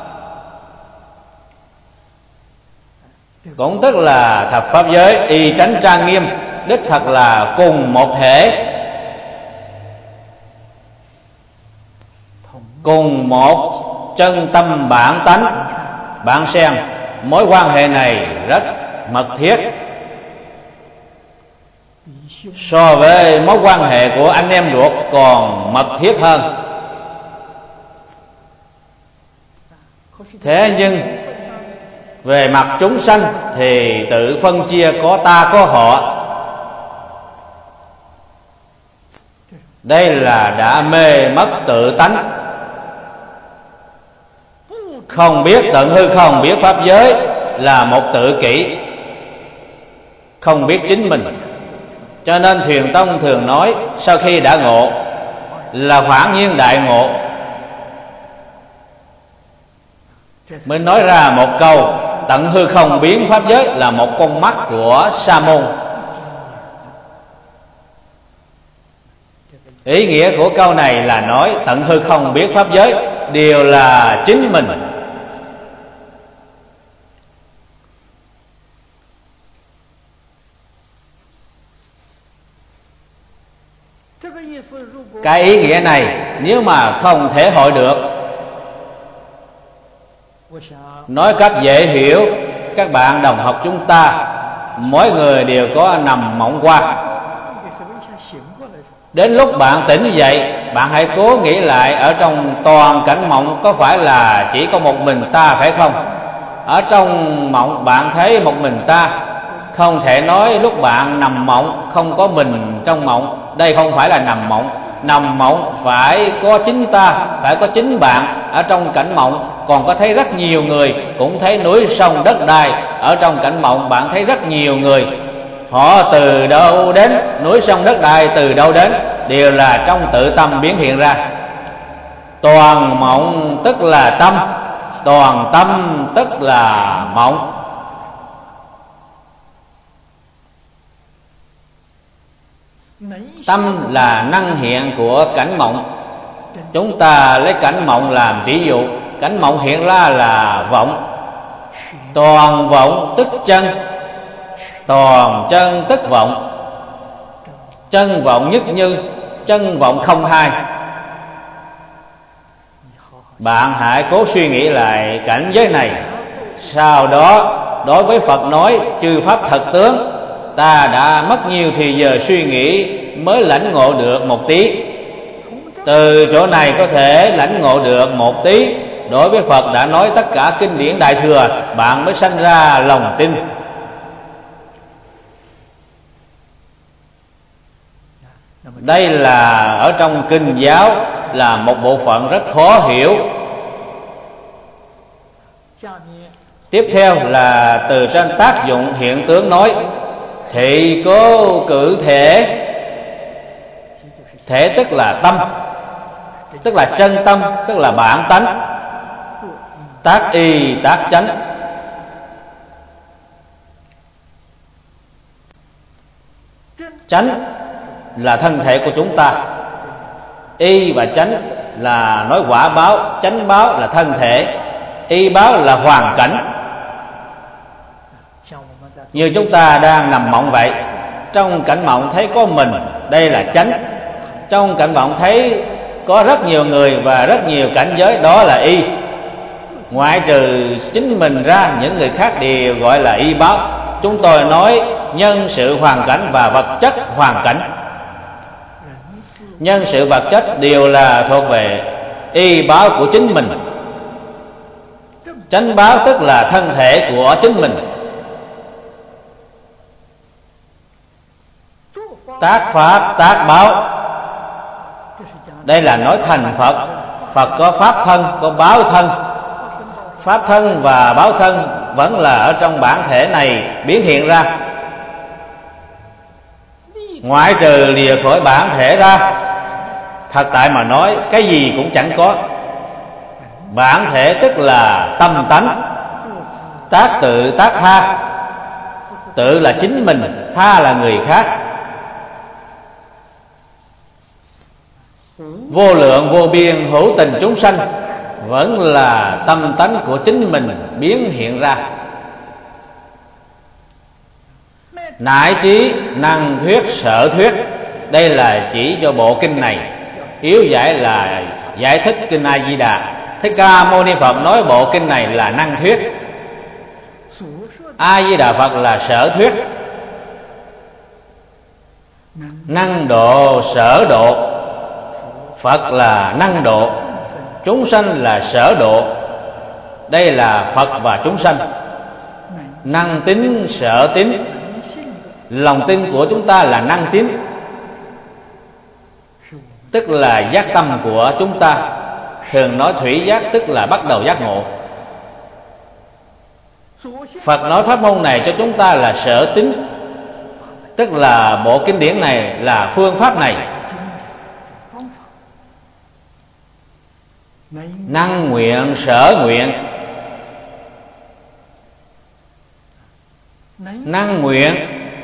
Cũng tức là thập pháp giới y chánh trang nghiêm, đích thật là cùng một thể, cùng một chân tâm bản tánh, bản sen. Mối quan hệ này rất mật thiết, so với mối quan hệ của anh em ruột còn mật thiết hơn. Thế nhưng về mặt chúng sanh thì tự phân chia có ta có họ. Đây là đã mê mất tự tánh, không biết tận hư không, biết pháp giới là một tự kỷ, không biết chính mình. Cho nên Thiền Tông thường nói sau khi đã ngộ là phản nhiên đại ngộ, mới nói ra một câu tận hư không biến pháp giới là một con mắt của Sa môn. Ý nghĩa của câu này là nói tận hư không biết pháp giới đều là chính mình. Cái ý nghĩa này nếu mà không thể hội được, nói cách dễ hiểu, các bạn đồng học chúng ta mỗi người đều có nằm mộng qua. Đến lúc bạn tỉnh dậy, bạn hãy cố nghĩ lại ở trong toàn cảnh mộng có phải là chỉ có một mình ta phải không? Ở trong mộng bạn thấy một mình ta, không thể nói lúc bạn nằm mộng không có mình trong mộng. Đây không phải là nằm mộng. Nằm mộng phải có chính ta, phải có chính bạn ở trong cảnh mộng. Còn có thấy rất nhiều người cũng thấy núi sông đất đai. Ở trong cảnh mộng bạn thấy rất nhiều người, họ từ đâu đến, núi sông đất đai từ đâu đến, đều là trong tự tâm biến hiện ra. Toàn mộng tức là tâm, toàn tâm tức là mộng. Tâm là năng hiện của cảnh mộng. Chúng ta lấy cảnh mộng làm ví dụ. Cảnh mộng hiện ra là vọng. Toàn vọng tức chân. toàn chân tức vọng, chân vọng nhất như, chân vọng không hai. Bạn hãy cố suy nghĩ lại cảnh giới này. Sau đó đối với Phật nói chư pháp thật tướng, ta đã mất nhiều thì giờ suy nghĩ mới lãnh ngộ được một tí. Từ chỗ này có thể lãnh ngộ được một tí. Đối với Phật đã nói tất cả kinh điển Đại Thừa, bạn mới sanh ra lòng tin. Đây là ở trong kinh giáo, là một bộ phận rất khó hiểu. Tiếp theo là từ trên tác dụng hiện tướng nói, thị cố cử thể. Thể tức là tâm, tức là chân tâm, tức là bản tánh. Tác y tác chánh. Chánh là thân thể của chúng ta. Y và chánh là nói quả báo, chánh báo là thân thể, y báo là hoàn cảnh. Như chúng ta đang nằm mộng vậy, trong cảnh mộng thấy có mình, đây là chánh. Trong cảnh mộng thấy có rất nhiều người và rất nhiều cảnh giới, đó là y. Ngoại trừ chính mình ra, những người khác đều gọi là y báo. Chúng tôi nói nhân sự hoàn cảnh và vật chất hoàn cảnh. Nhân sự vật chất đều là thuộc về y báo của chính mình. Chánh báo tức là thân thể của chính mình. Tác pháp tác báo, đây là nói thành Phật. Phật có pháp thân, có báo thân. Pháp thân và báo thân vẫn là ở trong bản thể này biến hiện ra. Ngoại trừ lìa khỏi bản thể ra, thật tại mà nói cái gì cũng chẳng có. Bản thể tức là tâm tánh. Tác tự tác tha. Tự là chính mình, tha là người khác. Vô lượng vô biên hữu tình chúng sanh vẫn là tâm tánh của chính mình biến hiện ra. Nại chí năng thuyết sở thuyết, đây là chỉ cho bộ kinh này. Yếu giải là giải thích kinh A Di Đà. Thích Ca Mâu Ni Phật nói bộ kinh này là năng thuyết, A Di Đà Phật là sở thuyết. Năng độ sở độ, Phật là năng độ, chúng sanh là sở độ. Đây là Phật và chúng sanh. Năng tín sở tín, lòng tin của chúng ta là năng tín, tức là giác tâm của chúng ta. Thường nói thủy giác tức là bắt đầu giác ngộ. Phật nói pháp môn này cho chúng ta là sở tín, tức là bộ kinh điển này là phương pháp này. Năng nguyện sở nguyện, năng nguyện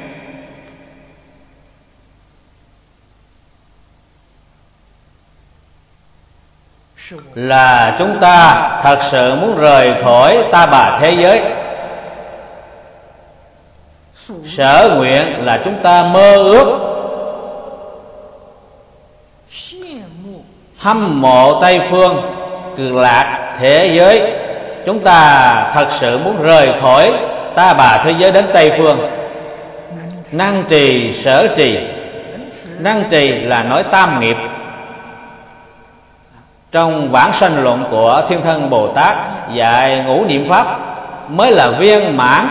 là chúng ta thật sự muốn rời khỏi ta bà thế giới. Sở nguyện là chúng ta mơ ước, hâm mộ Tây phương cực lạc thế giới. Chúng ta thật sự muốn rời khỏi ta bà thế giới đến Tây phương. Năng trì sở trì, năng trì là nói tam nghiệp. Trong bản sanh luận của Thiên Thân Bồ Tát dạy ngũ niệm pháp mới là viên mãn.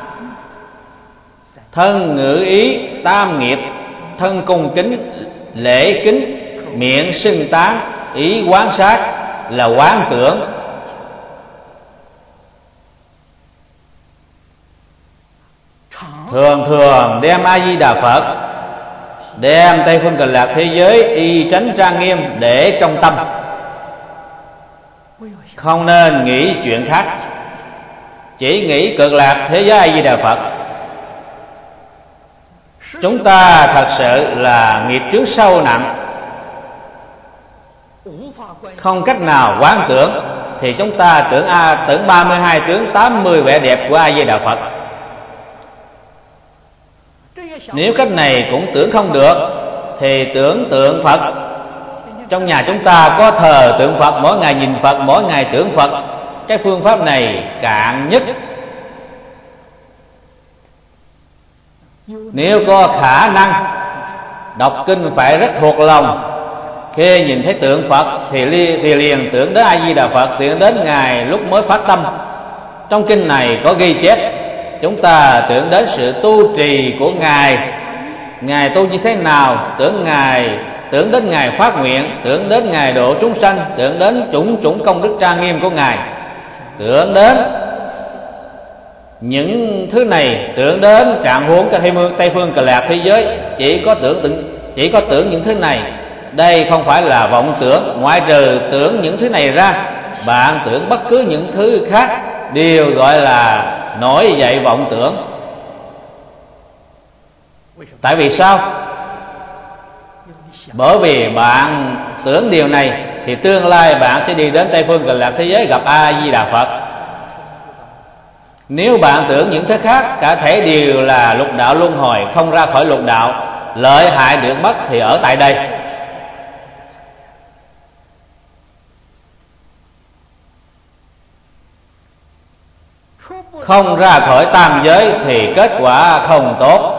Thân ngữ ý tam nghiệp, thân cung kính lễ kính, miệng xưng tán, ý quán sát là quán tưởng. Thường thường đem A Di Đà Phật, đem Tây phương Cực Lạc thế giới y tránh trang nghiêm để trong tâm, không nên nghĩ chuyện khác, chỉ nghĩ Cực Lạc thế giới A Di Đà Phật. Chúng ta thật sự là nghiệp chướng sâu nặng, không cách nào quán tưởng, thì chúng ta tưởng a tưởng ba mươi hai tướng tám mươi vẻ đẹp của A Di Đà Phật. Nếu cách này cũng tưởng không được thì tưởng tượng Phật. Trong nhà chúng ta có thờ tượng Phật, mỗi ngày nhìn Phật, mỗi ngày tưởng Phật. Cái phương pháp này cạn nhất. Nếu có khả năng đọc kinh phải rất thuộc lòng, khi nhìn thấy tượng Phật thì, li, thì liền tưởng đến A Di Đà Phật, tưởng đến Ngài lúc mới phát tâm. Trong kinh này có ghi chép chúng ta tưởng đến sự tu trì của Ngài, Ngài tu như thế nào, tưởng Ngài tưởng đến Ngài phát nguyện, tưởng đến Ngài độ chúng sanh, tưởng đến chủng chủng công đức trang nghiêm của Ngài, tưởng đến những thứ này, tưởng đến trạng huống của Tây phương Cực Lạc thế giới. Chỉ có tưởng chỉ có tưởng những thứ này. Đây không phải là vọng tưởng. Ngoại trừ tưởng những thứ này ra, bạn tưởng bất cứ những thứ khác đều gọi là nổi dậy vọng tưởng. Tại vì sao? Bởi vì bạn tưởng điều này thì tương lai bạn sẽ đi đến Tây phương Cực Lạc thế giới gặp A Di Đà Phật. Nếu bạn tưởng những thứ khác cả thể đều là lục đạo luân hồi, không ra khỏi lục đạo, lợi hại được mất thì ở tại đây. Không ra khỏi tam giới thì kết quả không tốt.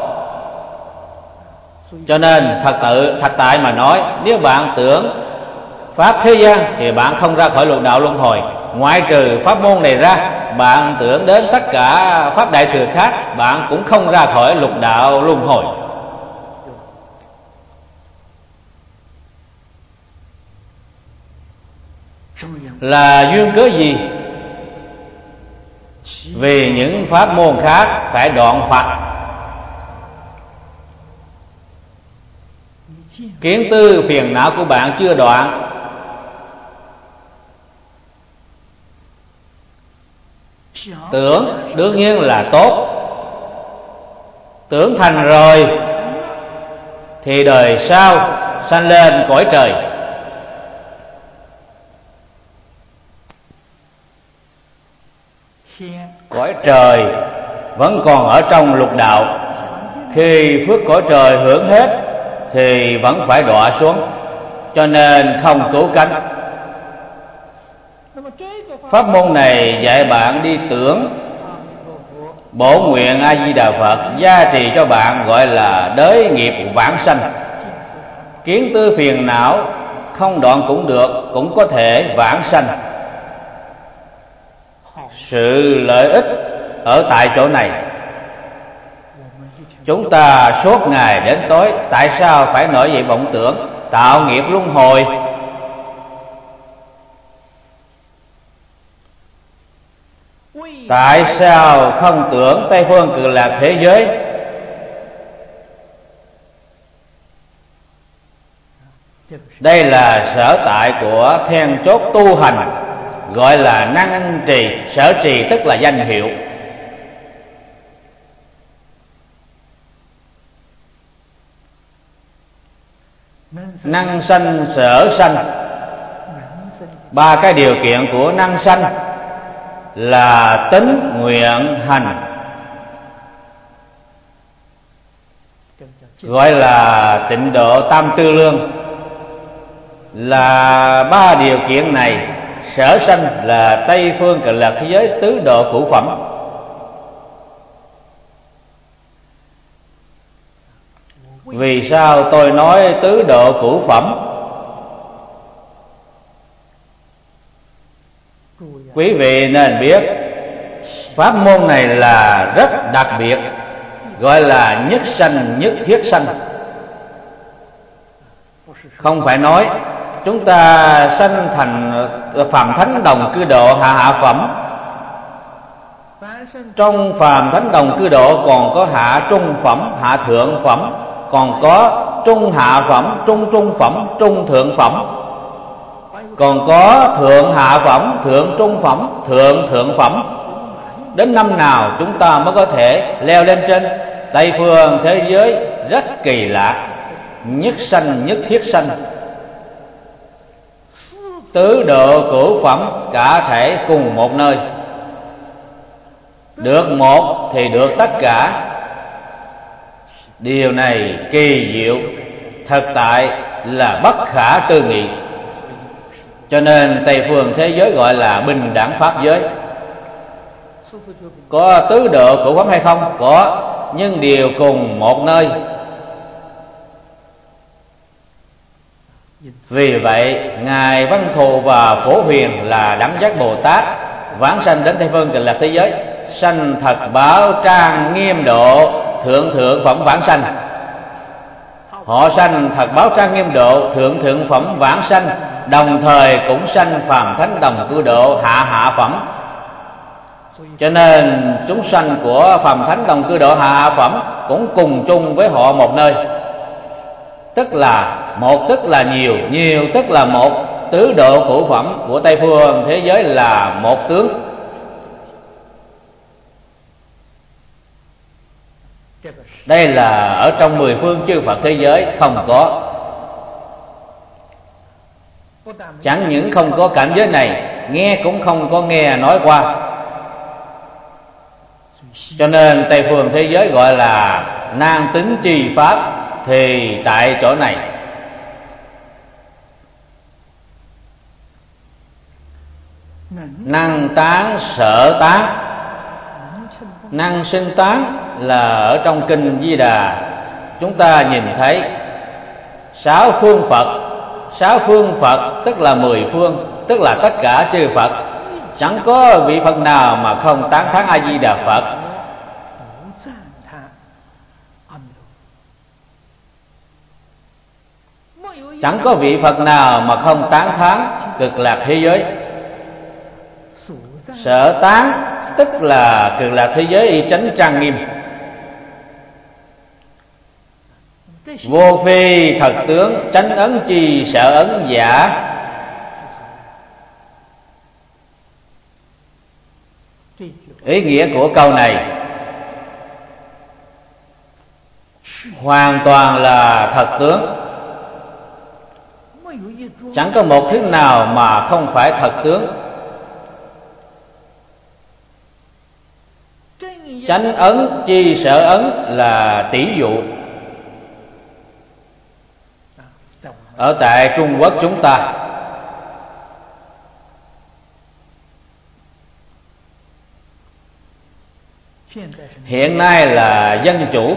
Cho nên thật tự thật tại mà nói, nếu bạn tưởng pháp thế gian thì bạn không ra khỏi lục đạo luân hồi. Ngoại trừ pháp môn này ra, bạn tưởng đến tất cả pháp đại thừa khác, bạn cũng không ra khỏi lục đạo luân hồi. Là duyên cớ gì? Vì những pháp môn khác phải đoạn Phật. Kiến tư phiền não của bạn chưa đoạn, tưởng đương nhiên là tốt. Tưởng thành rồi thì đời sau sanh lên cõi trời. Cõi trời vẫn còn ở trong lục đạo. Khi phước cõi trời hưởng hết thì vẫn phải đọa xuống, cho nên không cứu cánh. Pháp môn này dạy bạn đi tưởng. Bổ nguyện A Di Đà Phật gia trì cho bạn, gọi là đới nghiệp vãng sanh. Kiến tư phiền não không đoạn cũng được, cũng có thể vãng sanh. Sự lợi ích ở tại chỗ này. Chúng ta suốt ngày đến tối, tại sao phải nổi dậy vọng tưởng, tạo nghiệp luân hồi? Tại sao không tưởng Tây phương Cực Lạc thế giới? Đây là sở tại của then chốt tu hành, gọi là năng trì. Sở trì tức là danh hiệu. Năng sanh sở sanh. Ba cái điều kiện của năng sanh là tính, nguyện, hành, gọi là tịnh độ tam tư lương. Là ba điều kiện này. Sở sanh là Tây phương Cực Lạc thế giới tứ độ cửu phẩm. Vì sao tôi nói tứ độ cửu phẩm? Quý vị nên biết pháp môn này là rất đặc biệt, gọi là nhất sanh nhất thiết sanh. Không phải nói chúng ta sanh thành phàm thánh đồng cư độ hạ hạ phẩm. Trong phàm thánh đồng cư độ còn có hạ trung phẩm, hạ thượng phẩm, còn có trung hạ phẩm, trung trung phẩm, trung thượng phẩm, còn có thượng hạ phẩm, thượng trung phẩm, thượng thượng phẩm. Đến năm nào chúng ta mới có thể leo lên trên Tây phương thế giới? Rất kỳ lạ. Nhất sanh nhất thiết sanh, tứ độ cửu phẩm cả thể cùng một nơi. Được một thì được tất cả. Điều này kỳ diệu, thực tại là bất khả tư nghị. Cho nên Tây phương thế giới gọi là bình đẳng pháp giới. Có tứ độ của pháp hay không? Có, nhưng đều cùng một nơi. Vì vậy Ngài Văn Thù và Phổ Huyền là Đẳng Giác Bồ Tát vãng sanh đến Tây phương Cực Lạc thế giới, sanh thật báo trang nghiêm độ thượng thượng phẩm vãng sanh. Họ sanh thật báo trang nghiêm độ thượng thượng phẩm vãng sanh, đồng thời cũng sanh phàm thánh đồng cư độ hạ hạ phẩm. Cho nên chúng sanh của phàm thánh đồng cư độ hạ hạ phẩm cũng cùng chung với họ một nơi. Tức là một tức là nhiều, nhiều tức là một. Tứ độ cửu phẩm của Tây phương thế giới là một tướng. Đây là ở trong mười phương chư Phật thế giới không có. Chẳng những không có cảnh giới này, nghe cũng không có nghe nói qua. Cho nên Tây phương thế giới gọi là nan tính chi pháp, thì tại chỗ này. Năng tán sở tán. Năng sinh tán là ở trong kinh Di Đà chúng ta nhìn thấy sáu phương Phật. Sáu phương Phật tức là mười phương, tức là tất cả chư Phật. Chẳng có vị Phật nào mà không tán thán A Di Đà Phật. Chẳng có vị Phật nào mà không tán thán Cực Lạc thế giới. Sở tán tức là Cực Lạc thế giới y chánh trang nghiêm, vô phi thật tướng, chánh ấn chi sở ấn giả. Ý nghĩa của câu này hoàn toàn là thật tướng. Chẳng có một thứ nào mà không phải thật tướng. Chánh ấn chi sở ấn là tỷ dụ. Ở tại Trung Quốc chúng ta, hiện nay là dân chủ,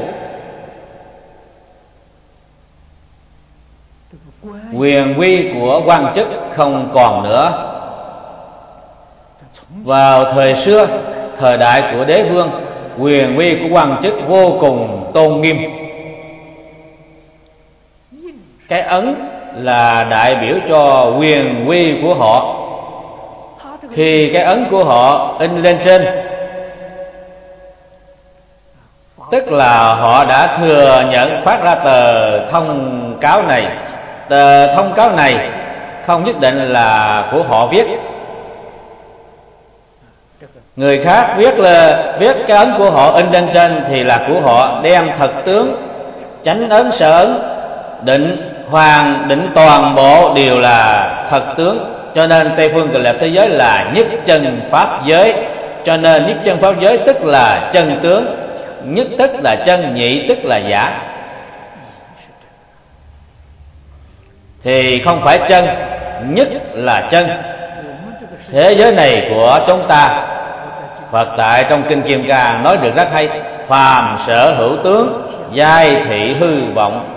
quyền quy của quan chức không còn nữa. Vào thời xưa, thời đại của đế vương, quyền quy của quan chức vô cùng tôn nghiêm. Cái ấn là đại biểu cho quyền quy của họ. Khi cái ấn của họ in lên trên, tức là họ đã thừa nhận phát ra tờ thông cáo này. Tờ thông cáo này không nhất định là của họ viết. Người khác viết là viết cái ấn của họ in lên trên thì là của họ, đem thật tướng, chánh ấn, sở ấn, định hoàn, định toàn bộ đều là thật tướng. Cho nên Tây phương Cực Lạc thế giới là nhất chân pháp giới. Cho nên nhất chân pháp giới tức là chân tướng, nhất tức là chân, nhị tức là giả. Thì không phải chân, nhất là chân. Thế giới này của chúng ta, Phật tại trong kinh Kim Cang nói được rất hay: phàm sở hữu tướng, giai thị hư vọng.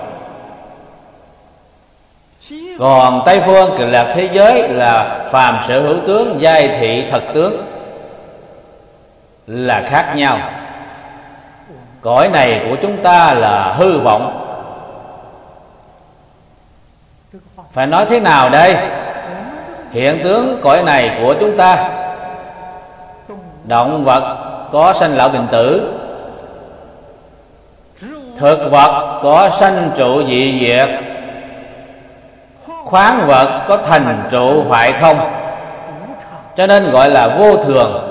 Còn Tây phương Cực Lạc thế giới là phàm sở hữu tướng, giai thị thật tướng, là khác nhau. Cõi này của chúng ta là hư vọng. Phải nói thế nào đây? Hiện tướng cõi này của chúng ta, động vật có sanh lão bệnh tử, thực vật có sanh trụ dị diệt, khoáng vật có thành trụ hoại không. Cho nên gọi là vô thường.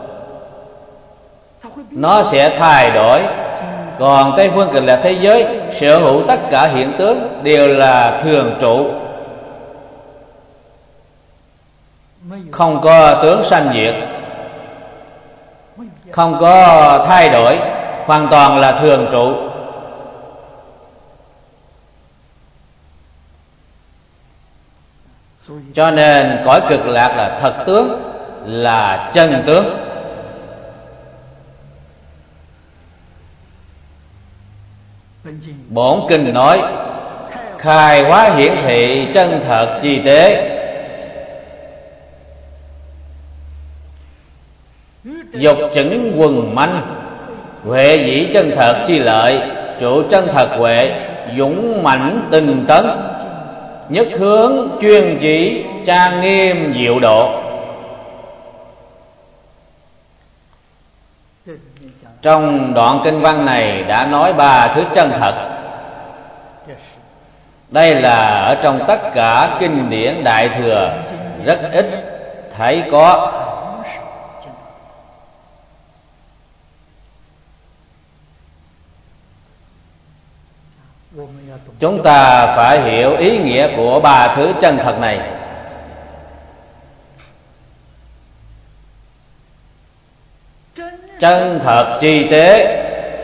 Nó sẽ thay đổi. Còn Tây phương Cực Lạc thế giới sở hữu tất cả hiện tướng đều là thường trụ, không có tướng sanh diệt, không có thay đổi, hoàn toàn là thường trụ. Cho nên cõi cực lạc là thật tướng, là chân tướng. Bổn kinh nói khai hóa hiển thị chân thật chi tế, dục chứng quần manh, huệ dĩ chân thật chi lợi, trụ chân thật huệ, dũng mãnh tinh tấn, nhất hướng chuyên chỉ, trang nghiêm diệu độ. Trong đoạn kinh văn này đã nói ba thứ chân thật. Đây là ở trong tất cả kinh điển Đại Thừa rất ít thấy có. Chúng ta phải hiểu ý nghĩa của ba thứ chân thật này. Chân thật chi tế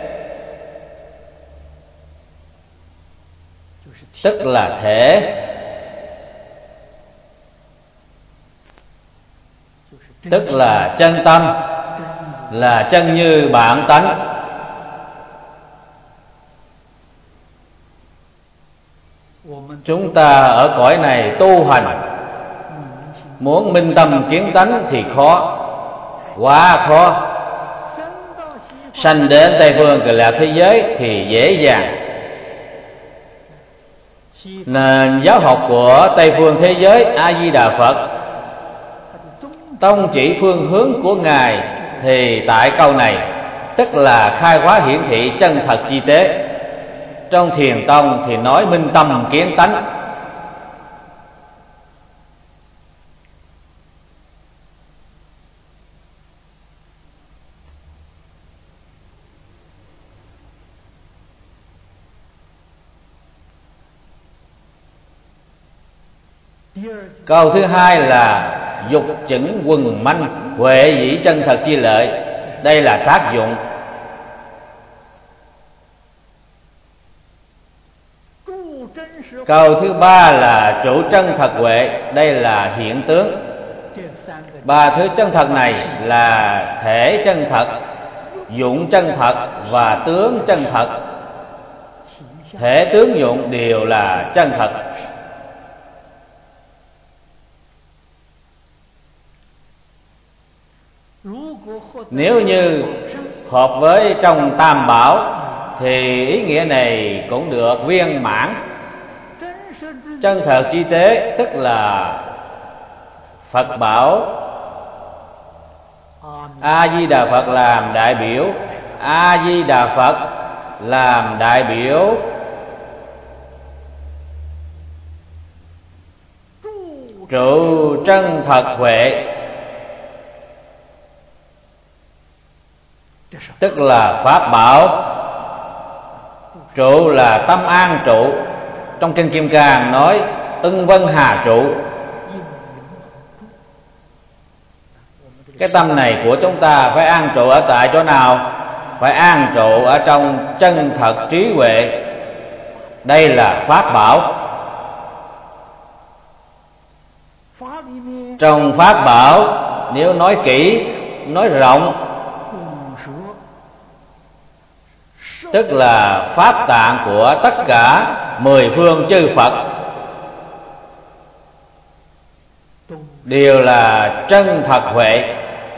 tức là thể, tức là chân tâm, là chân như bản tánh. Chúng ta ở cõi này tu hành, muốn minh tâm kiến tánh thì khó, quá khó. Sanh đến Tây Phương Cực Lạc thế giới thì dễ dàng. Nền giáo học của Tây Phương thế giới A Di Đà Phật, tông chỉ phương hướng của Ngài thì tại câu này, tức là khai hóa hiển thị chân thật chi tế. Trong Thiền tông thì nói minh tâm kiến tánh. Câu thứ hai là dục chứng quần manh, huệ dĩ chân thật chi lợi. Đây là tác dụng. Câu thứ ba là trụ chân thật huệ. Đây là hiện tướng. Ba thứ chân thật này là thể chân thật, dụng chân thật và tướng chân thật. Thể tướng dụng đều là chân thật. Nếu như hợp với trong Tam Bảo thì ý nghĩa này cũng được viên mãn. Chân thật chi tế tức là Phật bảo, A Di Đà Phật làm đại biểu, A Di Đà Phật làm đại biểu trụ chân thật huệ, tức là pháp bảo. Trụ là tâm an trụ. Trong kinh Kim Cang nói ưng vân hà trụ. Cái tâm này của chúng ta phải an trụ ở tại chỗ nào? Phải an trụ ở trong chân thật trí huệ. Đây là pháp bảo. Trong pháp bảo, nếu nói kỹ, nói rộng, tức là pháp tạng của tất cả mười phương chư Phật, đều là chân thật huệ.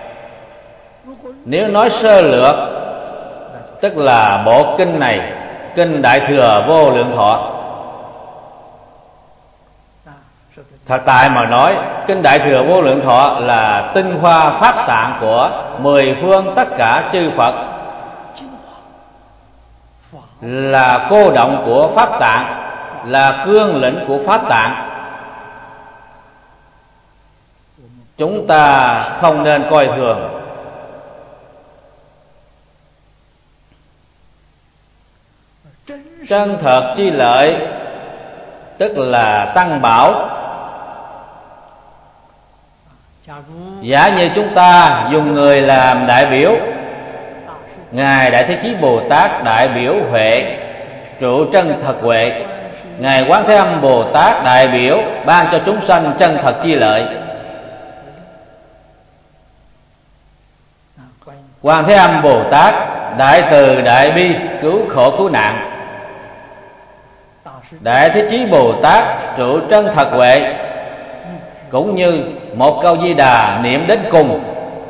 Nếu nói sơ lược, tức là bộ kinh này, kinh Đại Thừa Vô Lượng Thọ. Thật tại mà nói, kinh Đại Thừa Vô Lượng Thọ là tinh hoa pháp tạng của mười phương tất cả chư Phật, là cô động của pháp tạng, là cương lĩnh của pháp tạng. Chúng ta không nên coi thường. Chân thật chi lợi tức là tăng bảo. Giả như chúng ta dùng người làm đại biểu, Ngài Đại Thế Chí Bồ Tát đại biểu huệ, trụ chân thật huệ, Ngài Quán Thế Âm Bồ Tát đại biểu ban cho chúng sanh chân thật chi lợi. Quán Thế Âm Bồ Tát đại từ đại bi cứu khổ cứu nạn. Đại Thế Chí Bồ Tát trụ chân thật huệ, cũng như một câu Di Đà niệm đến cùng.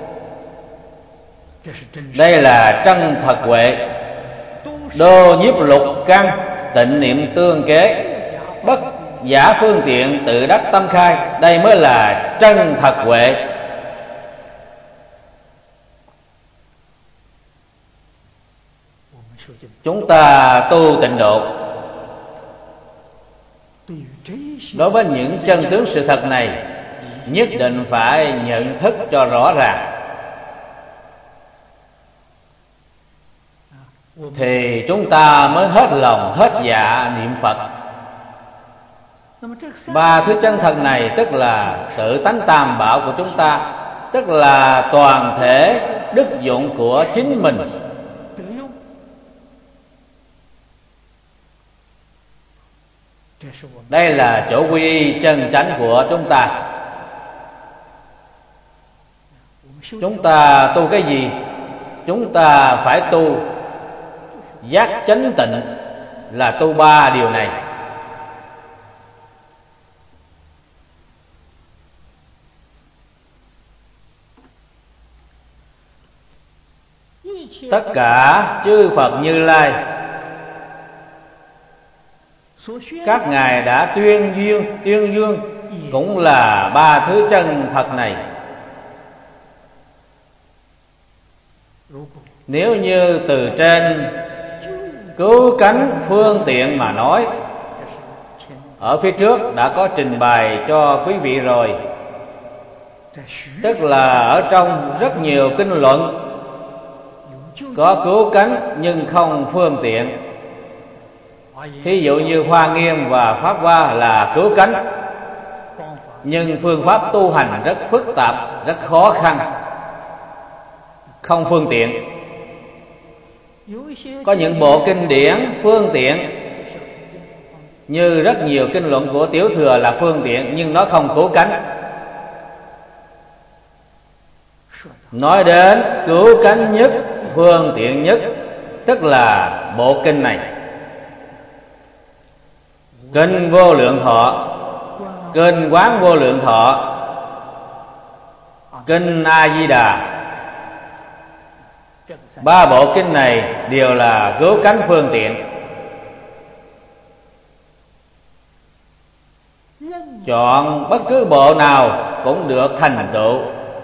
Đây là chân thật huệ. Đô nhiếp lục căn tịnh niệm tương kế, bất giả phương tiện tự đắc tâm khai. Đây mới là chân thật huệ. Chúng ta tu tịnh độ, đối với những chân tướng sự thật này nhất định phải nhận thức cho rõ ràng, thì chúng ta mới hết lòng hết dạ niệm Phật. Ba thứ chân thật này tức là tự tánh tam bảo của chúng ta, tức là toàn thể đức dụng của chính mình. Đây là chỗ quy y chân chánh của chúng ta. Chúng ta tu cái gì? Chúng ta phải tu giác chánh tịnh, là tu ba điều này. Tất cả chư Phật Như Lai, các ngài đã tuyên duyên tuyên dương cũng là ba thứ chân thật này. Nếu như từ trên cứu cánh phương tiện mà nói, ở phía trước đã có trình bày cho quý vị rồi. Tức là ở trong rất nhiều kinh luận có cứu cánh nhưng không phương tiện. Thí dụ như Hoa Nghiêm và Pháp Hoa là cứu cánh, nhưng phương pháp tu hành rất phức tạp, rất khó khăn, không phương tiện. Có những bộ kinh điển phương tiện, như rất nhiều kinh luận của Tiểu Thừa là phương tiện, nhưng nó không cứu cánh. Nói đến cứu cánh nhất, phương tiện nhất, tức là bộ kinh này: Kinh Vô Lượng Thọ, Kinh Quán Vô Lượng Thọ, Kinh A Di Đà. Ba bộ kinh này đều là cứu cánh phương tiện. Chọn bất cứ bộ nào cũng được thành tựu.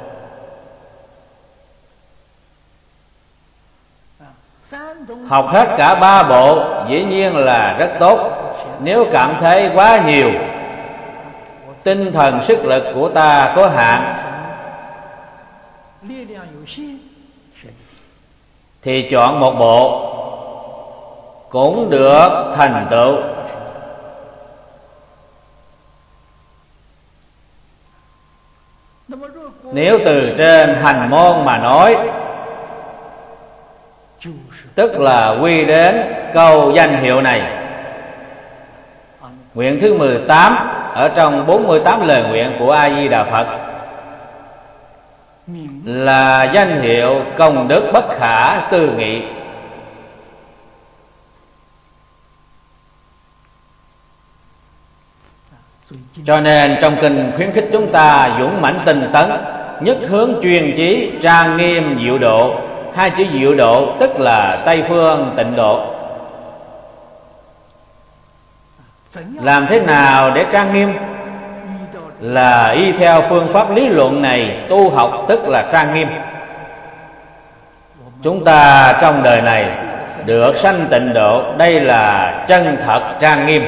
Học hết cả ba bộ dĩ nhiên là rất tốt. Nếu cảm thấy quá nhiều, tinh thần sức lực của ta có hạn, thì chọn một bộ cũng được thành tựu. Nếu từ trên hành môn mà nói, tức là quy đến câu danh hiệu này. Nguyện thứ mười tám ở trong bốn mươi tám lời nguyện của A Di Đà Phật là danh hiệu công đức bất khả tư nghị. Cho nên trong kinh khuyến khích chúng ta dũng mãnh tinh tấn, nhất hướng chuyên chí, trang nghiêm diệu độ. Hai chữ diệu độ tức là Tây phương tịnh độ. Làm thế nào để trang nghiêm? Là y theo phương pháp lý luận này tu học, tức là trang nghiêm. Chúng ta trong đời này được sanh tịnh độ, đây là chân thật trang nghiêm.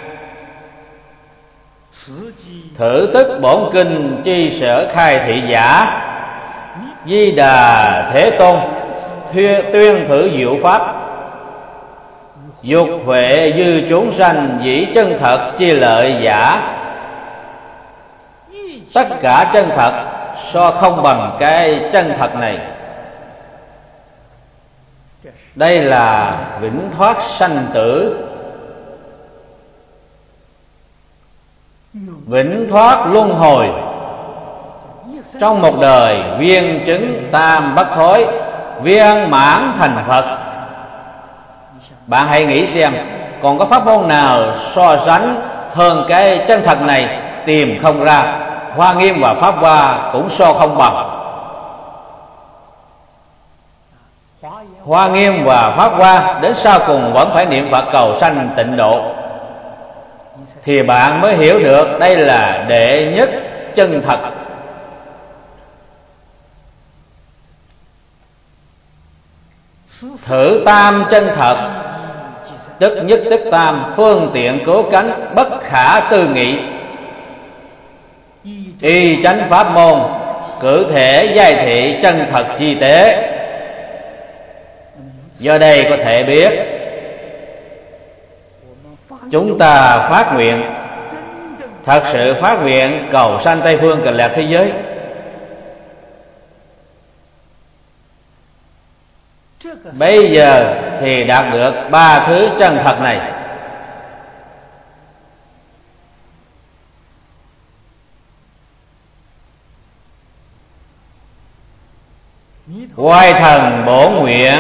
Thử tức bổn kinh chi sở khai thị giả, Di Đà Thế Tôn tuyên thử diệu pháp, dục huệ dư chúng sanh dĩ chân thật chi lợi giả. Tất cả chân thật so không bằng cái chân thật này. Đây là vĩnh thoát sanh tử. vĩnh thoát luân hồi. Trong một đời viên chứng tam bất thối, viên mãn thành Phật. Bạn hãy nghĩ xem, còn có pháp môn nào so sánh hơn cái chân thật này? Tìm không ra. Hoa Nghiêm và Pháp Hoa cũng so không bằng. Hoa Nghiêm và Pháp Hoa đến sau cùng vẫn phải niệm Phật cầu sanh tịnh độ, thì bạn mới hiểu được đây là đệ nhất chân thật. Thử tam chân thật, tức nhất tức tam, phương tiện cứu cánh, bất khả tư nghị. Y chánh pháp môn, cử thể giai thị, chân thật chi tế. Do đây có thể biết, chúng ta phát nguyện, thật sự phát nguyện cầu sanh Tây Phương Cực Lạc thế giới, bây giờ thì đạt được ba thứ chân thật này. Oai thần bổn nguyện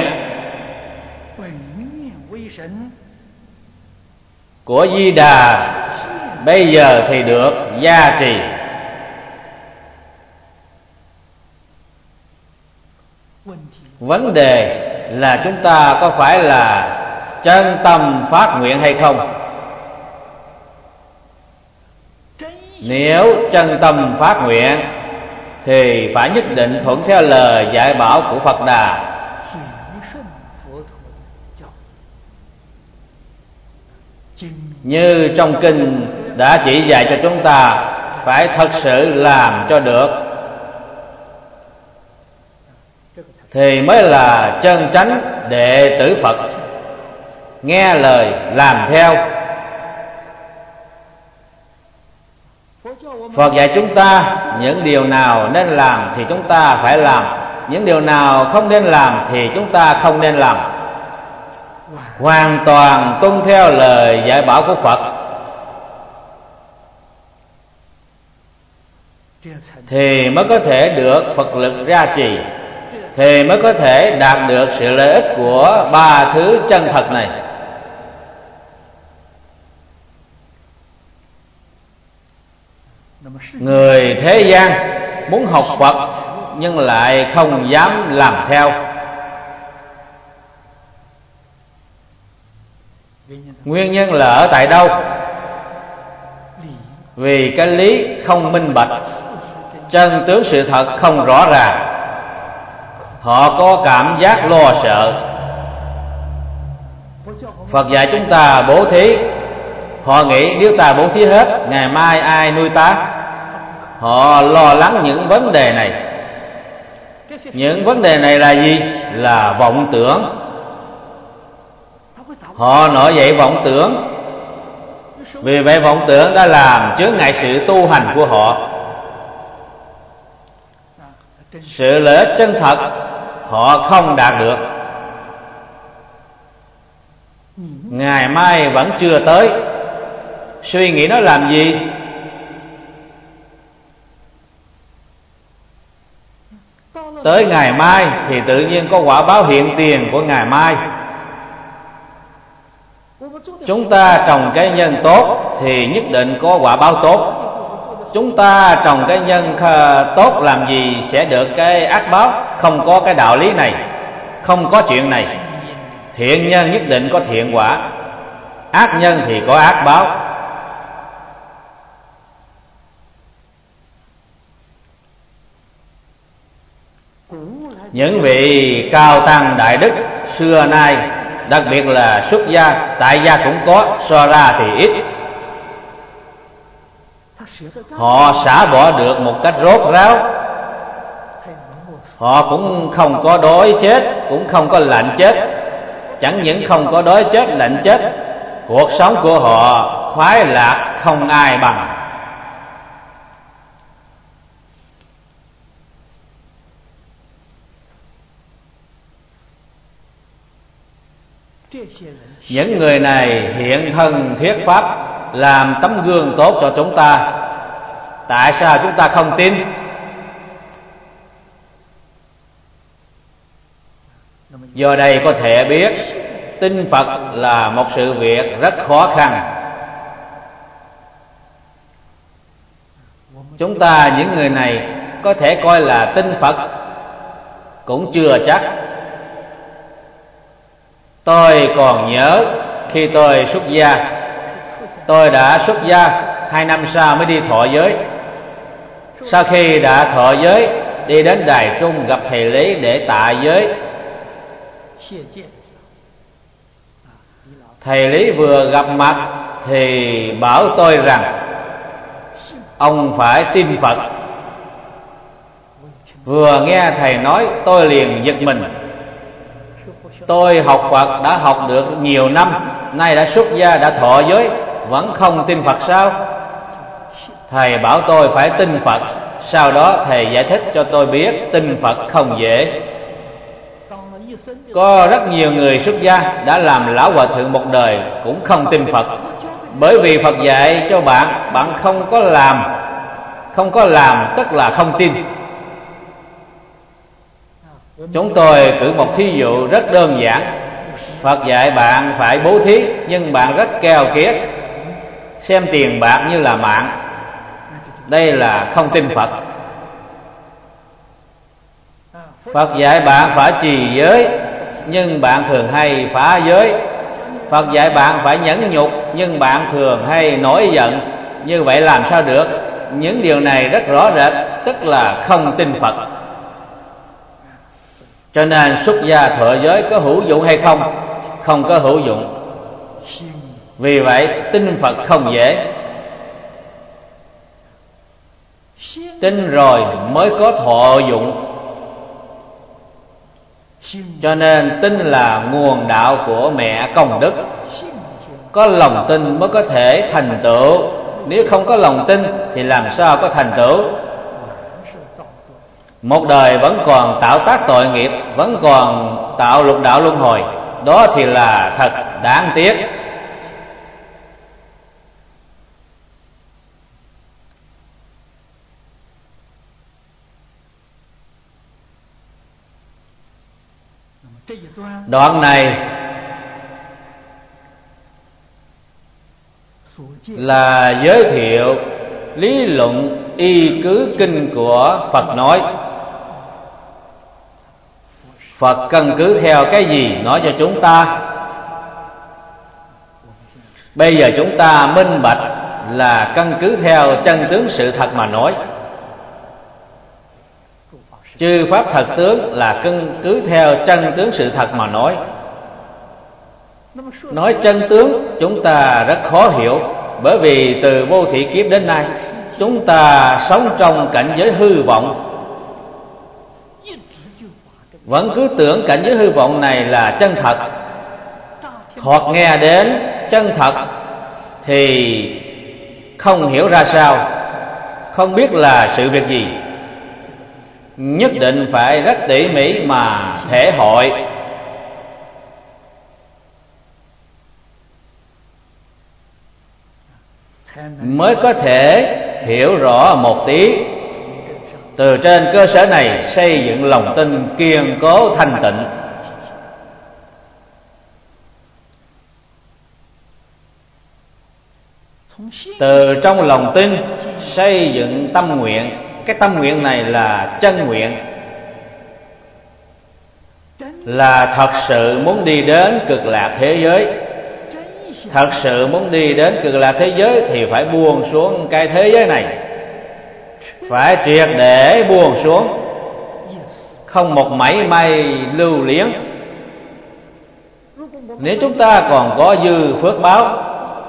của Di Đà bây giờ thì được gia trì. Vấn đề là chúng ta có phải là chân tâm phát nguyện hay không? Nếu chân tâm phát nguyện thì phải nhất định thuận theo lời dạy bảo của Phật Đà. Như trong kinh đã chỉ dạy cho chúng ta, phải thật sự làm cho được thì mới là chân chánh đệ tử Phật. Nghe lời làm theo. Phật dạy chúng ta những điều nào nên làm thì chúng ta phải làm, những điều nào không nên làm thì chúng ta không nên làm. Hoàn toàn tuân theo lời dạy bảo của Phật thì mới có thể được Phật lực gia trì, thì mới có thể đạt được sự lợi ích của ba thứ chân thật này. Người thế gian muốn học Phật nhưng lại không dám làm theo. Nguyên nhân là ở tại đâu? Vì cái lý không minh bạch, chân tướng sự thật không rõ ràng. Họ có cảm giác lo sợ. Phật dạy chúng ta bố thí, họ nghĩ nếu ta bố thí hết, ngày mai ai nuôi ta? Họ lo lắng những vấn đề này. Những vấn đề này là gì? Là vọng tưởng. Họ nổi dậy vọng tưởng, vì vậy vọng tưởng đã làm chướng ngại sự tu hành của họ. Sự lợi ích chân thật họ không đạt được. Ngày mai vẫn chưa tới, suy nghĩ nó làm gì? Tới ngày mai thì tự nhiên có quả báo hiện tiền của ngày mai. Chúng ta trồng cái nhân tốt thì nhất định có quả báo tốt. Chúng ta trồng cái nhân tốt làm gì sẽ được cái ác báo? Không có cái đạo lý này, không có chuyện này. Thiện nhân nhất định có thiện quả, ác nhân thì có ác báo. Những vị cao tăng đại đức xưa nay, đặc biệt là xuất gia, tại gia cũng có, so ra thì ít. Họ xả bỏ được một cách rốt ráo. Họ cũng không có đói chết, cũng không có lạnh chết. Chẳng những không có đói chết, lạnh chết, cuộc sống của họ khoái lạc không ai bằng. Những người này hiện thân thuyết pháp, làm tấm gương tốt cho chúng ta. Tại sao chúng ta không tin? Do đây có thể biết tin Phật là một sự việc rất khó khăn. Chúng ta những người này có thể coi là tin Phật cũng chưa chắc. Tôi còn nhớ khi tôi xuất gia, tôi đã xuất gia hai năm sau mới đi thọ giới. Sau khi đã thọ giới, đi đến Đài Trung gặp thầy Lý để tạ giới. Thầy Lý vừa gặp mặt thì bảo tôi rằng ông phải tin Phật. Vừa nghe thầy nói, tôi liền giật mình. Tôi học Phật đã học được nhiều năm, nay đã xuất gia, đã thọ giới, vẫn không tin Phật sao? Thầy bảo tôi phải tin Phật. Sau đó thầy giải thích cho tôi biết tin Phật không dễ. Có rất nhiều người xuất gia đã làm lão hòa thượng một đời cũng không tin Phật. Bởi vì Phật dạy cho bạn, bạn không có làm. Không có làm tức là không tin. Chúng tôi cử một thí dụ rất đơn giản. Phật dạy bạn phải bố thí, nhưng bạn rất keo kiết, xem tiền bạc như là mạng. Đây là không tin Phật. Phật dạy bạn phải trì giới, nhưng bạn thường hay phá giới. Phật dạy bạn phải nhẫn nhục, nhưng bạn thường hay nổi giận. Như vậy làm sao được? Những điều này rất rõ rệt, tức là không tin Phật. Cho nên xuất gia thọ giới có hữu dụng hay không? Không có hữu dụng. Vì vậy tin Phật không dễ. Tin rồi mới có thọ dụng. Cho nên tin là nguồn đạo của mẹ công đức. Có lòng tin mới có thể thành tựu. Nếu không có lòng tin thì làm sao có thành tựu? Một đời vẫn còn tạo tác tội nghiệp, vẫn còn tạo lục đạo luân hồi, đó thì là thật đáng tiếc. Đoạn này là giới thiệu lý luận y cứ kinh của Phật nói. Phật căn cứ theo cái gì nói cho chúng ta? Bây giờ chúng ta minh bạch là căn cứ theo chân tướng sự thật mà nói. Chư pháp thật tướng là căn cứ theo chân tướng sự thật mà nói. Nói chân tướng chúng ta rất khó hiểu, bởi vì từ vô thị kiếp đến nay chúng ta sống trong cảnh giới hư vọng, vẫn cứ tưởng cảnh giới hư vọng này là chân thật. Hoặc nghe đến chân thật thì không hiểu ra sao, không biết là sự việc gì. Nhất định phải rất tỉ mỉ mà thể hội. Mới có thể hiểu rõ một tí. Từ trên cơ sở này xây dựng lòng tin kiên cố thanh tịnh. Từ trong lòng tin xây dựng tâm nguyện. Cái tâm nguyện này là chân nguyện, là thật sự muốn đi đến cực lạc thế giới. Thật sự muốn đi đến cực lạc thế giới thì phải buông xuống cái thế giới này, phải triệt để buông xuống, không một mảy may lưu luyến. Nếu chúng ta còn có dư phước báo,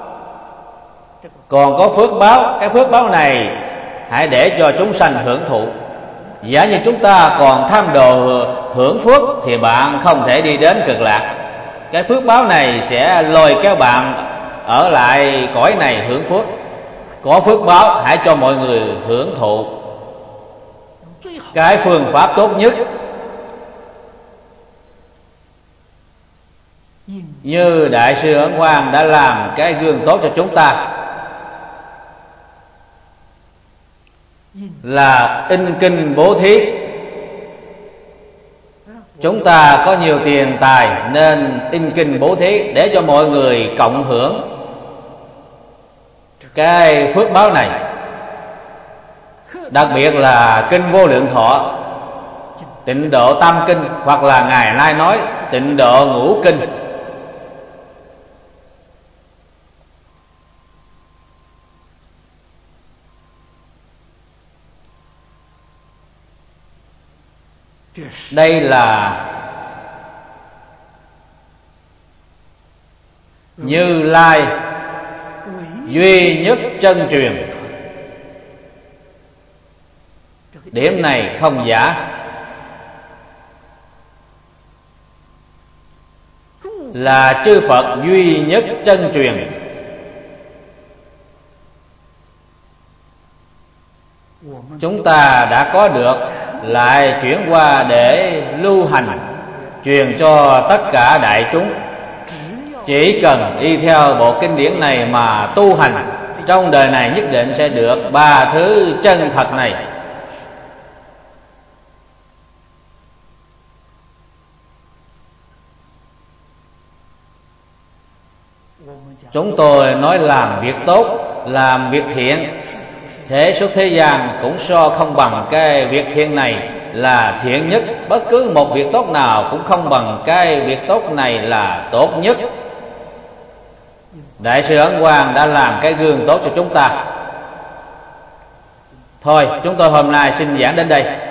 còn có phước báo, cái phước báo này hãy để cho chúng sanh hưởng thụ. Giả như chúng ta còn tham đồ hưởng phước thì bạn không thể đi đến cực lạc. Cái phước báo này sẽ lôi kéo bạn ở lại cõi này hưởng phước. Có phước báo hãy cho mọi người hưởng thụ. Cái phương pháp tốt nhất như Đại sư Ấn Quang đã làm cái gương tốt cho chúng ta. là in kinh bố thí. Chúng ta có nhiều tiền tài nên in kinh bố thí để cho mọi người cộng hưởng cái phước báo này. Đặc biệt là kinh Vô Lượng Thọ, Tịnh Độ Tam Kinh, hoặc là ngày nay nói Tịnh Độ Ngũ Kinh. Đây là Như Lai duy nhất chân truyền. Điểm này không giả, là chư Phật duy nhất chân truyền. Chúng ta đã có được, lại chuyển qua để lưu hành, truyền cho tất cả đại chúng. Chỉ cần đi theo bộ kinh điển này mà tu hành, trong đời này nhất định sẽ được ba thứ chân thật này. Chúng tôi nói làm việc tốt, làm việc thiện, thế xuất thế gian cũng so không bằng cái việc thiện này là thiện nhất. Bất cứ một việc tốt nào cũng không bằng cái việc tốt này là tốt nhất. Đại sư Ấn Quang đã làm cái gương tốt cho chúng ta. Thôi, chúng tôi hôm nay xin giảng đến đây.